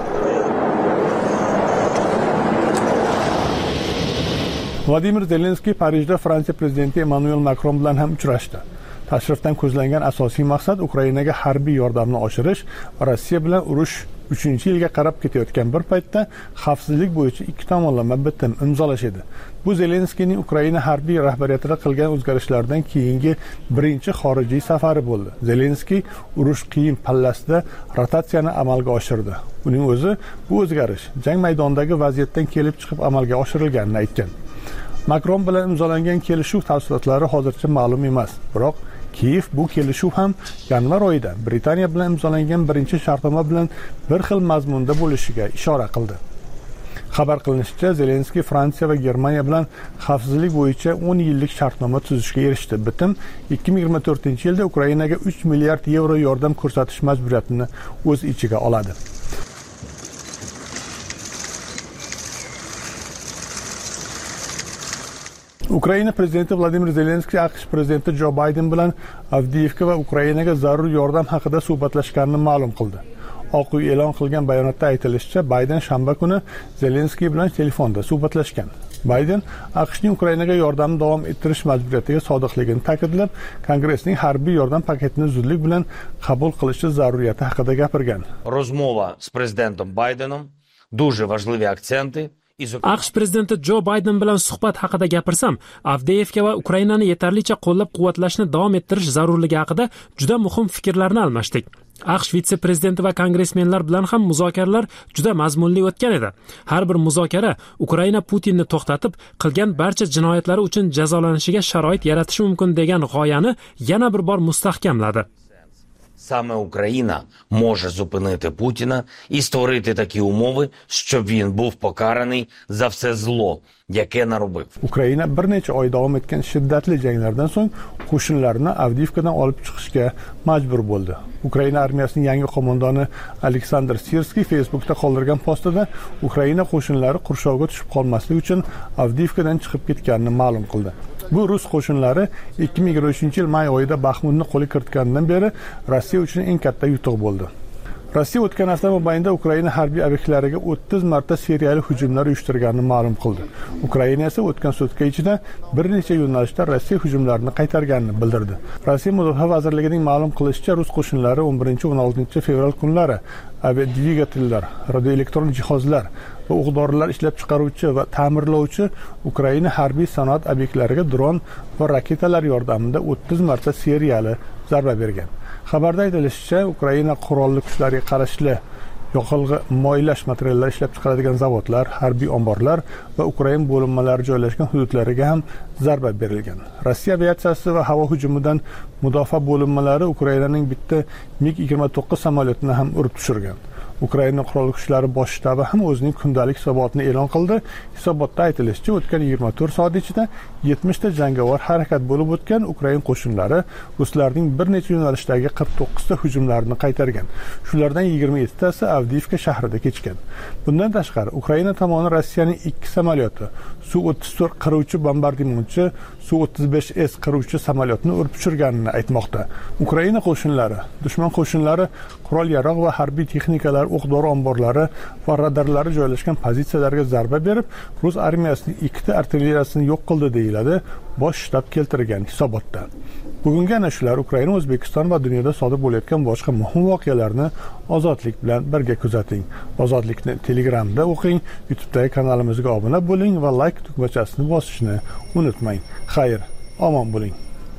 Vladimir Zelenskiy Parijda Fransiya prezidenti Emmanuel Macron bilan ham uchrashdi. Tashrifdan ko'zlangan asosiy maqsad Ukrainaga harbiy yordamni oshirish va Rossiya bilan urush uchinchi yilga qarab ketayotgan bir paytda xavfsizlik bo'yicha ikki tomonlama bitim imzolash edi. Bu Zelenskiyning Ukraina harbiy rahbariyatida qilgan o'zgarishlardan keyingi birinchi xorijiy safari bo'ldi. Zelenskiy urush qiyin pallasida rotatsiyani amalga oshirdi. Uning o'zi bu o'zgarish jang maydonidagi vaziyatdan kelib chiqib amalga oshirilganini aytgan. Makron bilan imzolangan kelishuv tafsilotlari hozircha ma'lum emas, biroq Kiyev bu kelishuv ham yanvar oyida Britaniya bilan imzolangan birinchi shartnoma bilan bir xil mazmunda bo'lishiga ishora qildi. Xabar qilinishicha, Zelenskiy Fransiya va Germaniya bilan xavfsizlik bo'yicha o'n yillik shartnoma tuzishga erishdi. Bitim ikki ming yigirma to'rtinchi yilda Ukrainaga uch milliard yevro yordam ko'rsatish majburiyatini o'z ichiga oladi. Ukraina prezidenti Vladimir Zelenskiy AQSh prezidenti Jo Bayden bilan Avdiivka va Ukrainaga zarur yordam haqida suhbatlashganini ma'lum qildi. Oq uy e'lon qilgan bayonotda aytilishicha, Bayden shanba kuni Zelenskiy bilan telefonda suhbatlashgan. Bayden AQShning Ukrainaga yordamni davom ettirish majburiyatiga sodiqligini ta'kidlab, Kongressning harbiy yordam paketini zudlik bilan qabul qilishi zaruriyati haqida gapirgan. Rozmova s prezidentom Baydenom дуже важливі акценти. AQSh prezidenti Jo Bayden bilan suhbat haqida gapirsam, Avdiivka va Ukrainani yetarlicha qo'llab-quvvatlashni davom ettirish zarurligi haqida juda muhim fikrlarni almashdik. AQSh vitse-prezidenti va kongressmenlar bilan ham muzokaralar juda mazmunli o'tgan edi. Har bir muzokara Ukraina Putinni to'xtatib, qilgan barcha jinoyatlari uchun jazolanishiga sharoit yaratishi mumkin degan g'oyani yana bir bor mustahkamladi. Саме Україна може зупинити Путіна і створити такі умови, щоб він був покараний за все зло, яке наробив. Ukraina bir necha oy davom etgan shiddatli janglardan so'ng qo'shinlarini Avdiivkadan olib chiqishga majbur bo'ldi. Ukraina armiyasining yangi qo'mondoni Aleksandr Sirskiy Facebookda qoldirgan postida Ukraina qo'shinlari qurshovga tushib qolmasligi uchun Avdiivkadan chiqib ketganini ma'lum qildi. Bu rus qo'shinlari ikki ming yigirma uchinchi yil may oyida Baxmutni qo'lga kiritganidan beri Rossiya uchun eng katta yutuq bo'ldi. Rossiya o'tgan hafta mobaynida Ukraina harbiy obyektlariga o'ttiz marta seriyali hujumlar uyushtirganini ma'lum qildi. Ukraina esa o'tgan sutka ichida bir necha yo'nalishda Rossiya hujumlarini qaytarganini bildirdi. Rossiya Mudofaa vazirligining ma'lum qilishicha, rus qo'shinlari o'n birinchi o'n oltinchi fevral kunlari aviadvigatellar, radioelektron jihozlar va o'q-dorilar ishlab chiqaruvchi va ta'mirlovchi Ukraina harbiy sanoat obyektlariga dron va raketalar yordamida o'ttiz marta seriyali zarba bergan. Xabarda aytilishicha, Ukraina qurolli kuchlariga qarashli yoqilg'i moylash materiallar ishlab chiqaradigan zavodlar, harbiy omborlar va Ukraina bo'linmalari joylashgan hududlariga ham zarba berilgan. Rossiya aviatsiyasi va havo hujumidan mudofaa bo'linmalari Ukrainaning bitta MiG yigirma to'qqiz samolyotini ham urib tushirgan. Ukraina qurolli kuchlari bosh shtabi ham o'zining kundalik hisobotini e'lon qildi. Hisobotda aytilishicha, o'tgan yigirma to'rt soat ichida yetmishta jangovar harakat bo'lib o'tgan Ukraina qo'shinlari ruslarning bir necha yo'nalishdagi qirq to'qqizta hujumlarini qaytargan. Shulardan yigirma yettitasi Avdiivka shahrida kechgan. Bundan tashqari, Ukraina tomoni Rossiyaning ikki samolyoti, Su o'ttiz to'rt qiruvchi bombardimonchi, Su o'ttiz besh S qiruvchi samolyotni urib tushirganini aytmoqda. Ukraina qo'shinlari, dushman qo'shinlari qurol-yarog' va harbiy texnikalar, o'q-dori omborlari va radarlari joylashgan pozitsiyalarga zarba berib, rus armiyasining ikkita artilleriyasini yo'q qildi deyiladi bosh shtab keltirgan hisobotda. Bugungi ana shular Ukraina, O'zbekiston va dunyoda sodir bo'layotgan boshqa muhim voqealarni Ozodlik bilan birga kuzating. Ozodlikni Telegramda o'qing, YouTube'dagi kanalimizga obuna bo'ling va like tugmachasini bosishni unutmang. Xayr, omon bo'ling.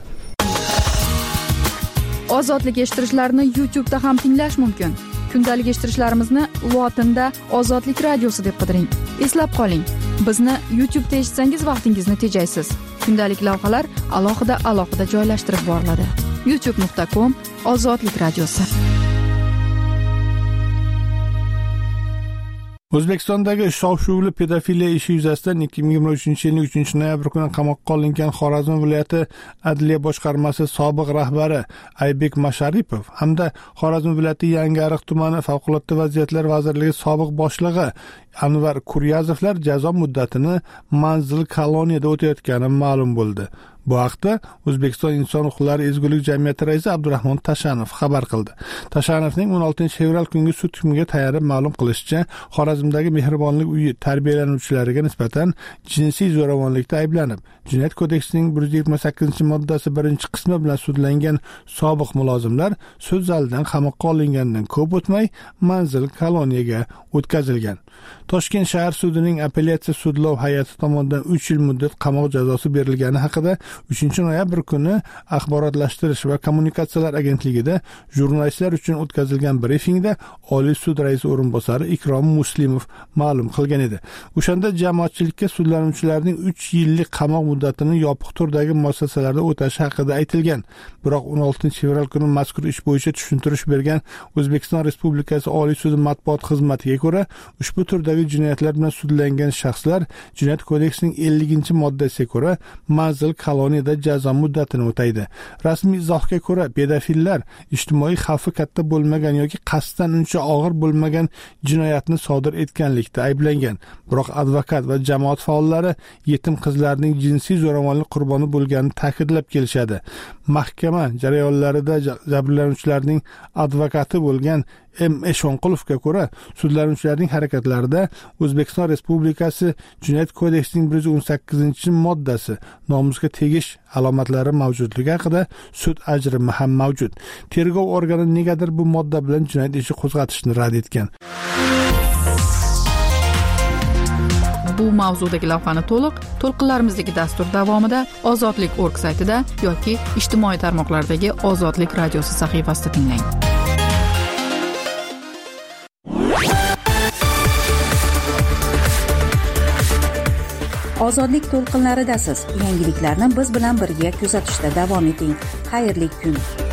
Ozodlik eshittirishlarni YouTube'da ham tinglash mumkin. Kundalik eshittirishlarimizni lotinda Ozodlik radiosi deb qidiring. Eslab qoling, bizni YouTube'da eshitsangiz vaqtingizni tejaysiz. Kundalik lavhalar alohida alohida joylashtirib boriladi. youtube nuqta com Ozodlik radiosi. O'zbekistondagi shov-shuvli pedofiliya ishi yuzasidan ikki ming yigirma uchinchi yilning uchinchi noyabr kuni qamoqqa olingan Xorazm viloyati Adliya boshqarmasi sobiq rahbari Aybek Masharipov hamda Xorazm viloyati Yangiariq tumani Favqulodda vaziyatlar vazirligi sobiq boshlig'i Anvar Kuryazovlar jazo muddatini manzil koloniyada o'tayotgani ma'lum bo'ldi. Bu haqda O'zbekiston inson huquqlari ezgulik jamiyati raisi Abdurahmon Tashanov xabar qildi. Tashanovning o'n oltinchi fevral kungi sud hukmiga tayanib ma'lum qilishicha, Xorazmdagi Mehribonlik uyi tarbiyalanuvchilariga nisbatan jinsiy zo'ravonlikda ayblanib, Jinoyat kodeksining bir yuz yigirma sakkizinchi moddasi birinchi qismi bilan sudlangan sobiq mulozimlar sud zalidan qamoqqa olingandan ko'p o'tmay manzil koloniyaga o'tkazilgan. Toshkent shahar sudining apellyatsiya sudlov hay'ati tomonidan uch yil muddat qamoq jazosi berilgani haqida uchinchi noyabr kuni Axborotlashtirish va kommunikatsiyalar agentligida jurnalistlar uchun o'tkazilgan brifingda Oliy sud raisi o'rinbosari Ikrom Muslimov ma'lum qilgan edi. O'shanda jamoatchilikka sudlanuvchilarning uch yillik qamoq muddatini yopiq turdagi muassasalarda o'tashi haqida aytilgan. Biroq o'n oltinchi fevral kuni mazkur ish bo'yicha tushuntirish bergan O'zbekiston Respublikasi Oliy sudi matbuot xizmatiga ko'ra, ushbu turdagi jinoyatlar bilan sudlangan shaxslar Jinoyat kodeksining elliginchi moddasiga ko'ra manzil koloniyada jazo muddatini o'taydi. Rasmiy izohga ko'ra, pedofillar ijtimoiy xavfi katta bo'lmagan yoki qasddan uncha og'ir bo'lmagan jinoyatni sodir etganlikda ayblangan. Biroq advokat va jamoat faollari yetim qizlarning jinsiy zo'ravonlik qurboni bo'lganini ta'kidlab kelishadi. Mahkama jarayonlarida jabrlanuvchilarning advokati bo'lgan M. Eshonqulovga ko'ra, sudlanuvchilarning harakatlarida O'zbekiston Respublikasi Jinoyat kodeksining bir yuz o'n sakkizinchi moddasi nomusga tegish alomatlari mavjudligi haqida sud ajrimi ham mavjud. Tergov organi negadir bu modda bilan jinoyat ishi qo'zg'atishni rad etgan. Bu mavzudagi lavhani to'liq to'lqinlarimizdagi dastur davomida ozodlik org saytida yoki ijtimoiy tarmoqlardagi Ozodlik radiosi sahifasida tinglang. Ozodlik to'lqinlaridasiz. Yangiliklarni biz bilan birga kuzatishda davom eting. Xayrli kun.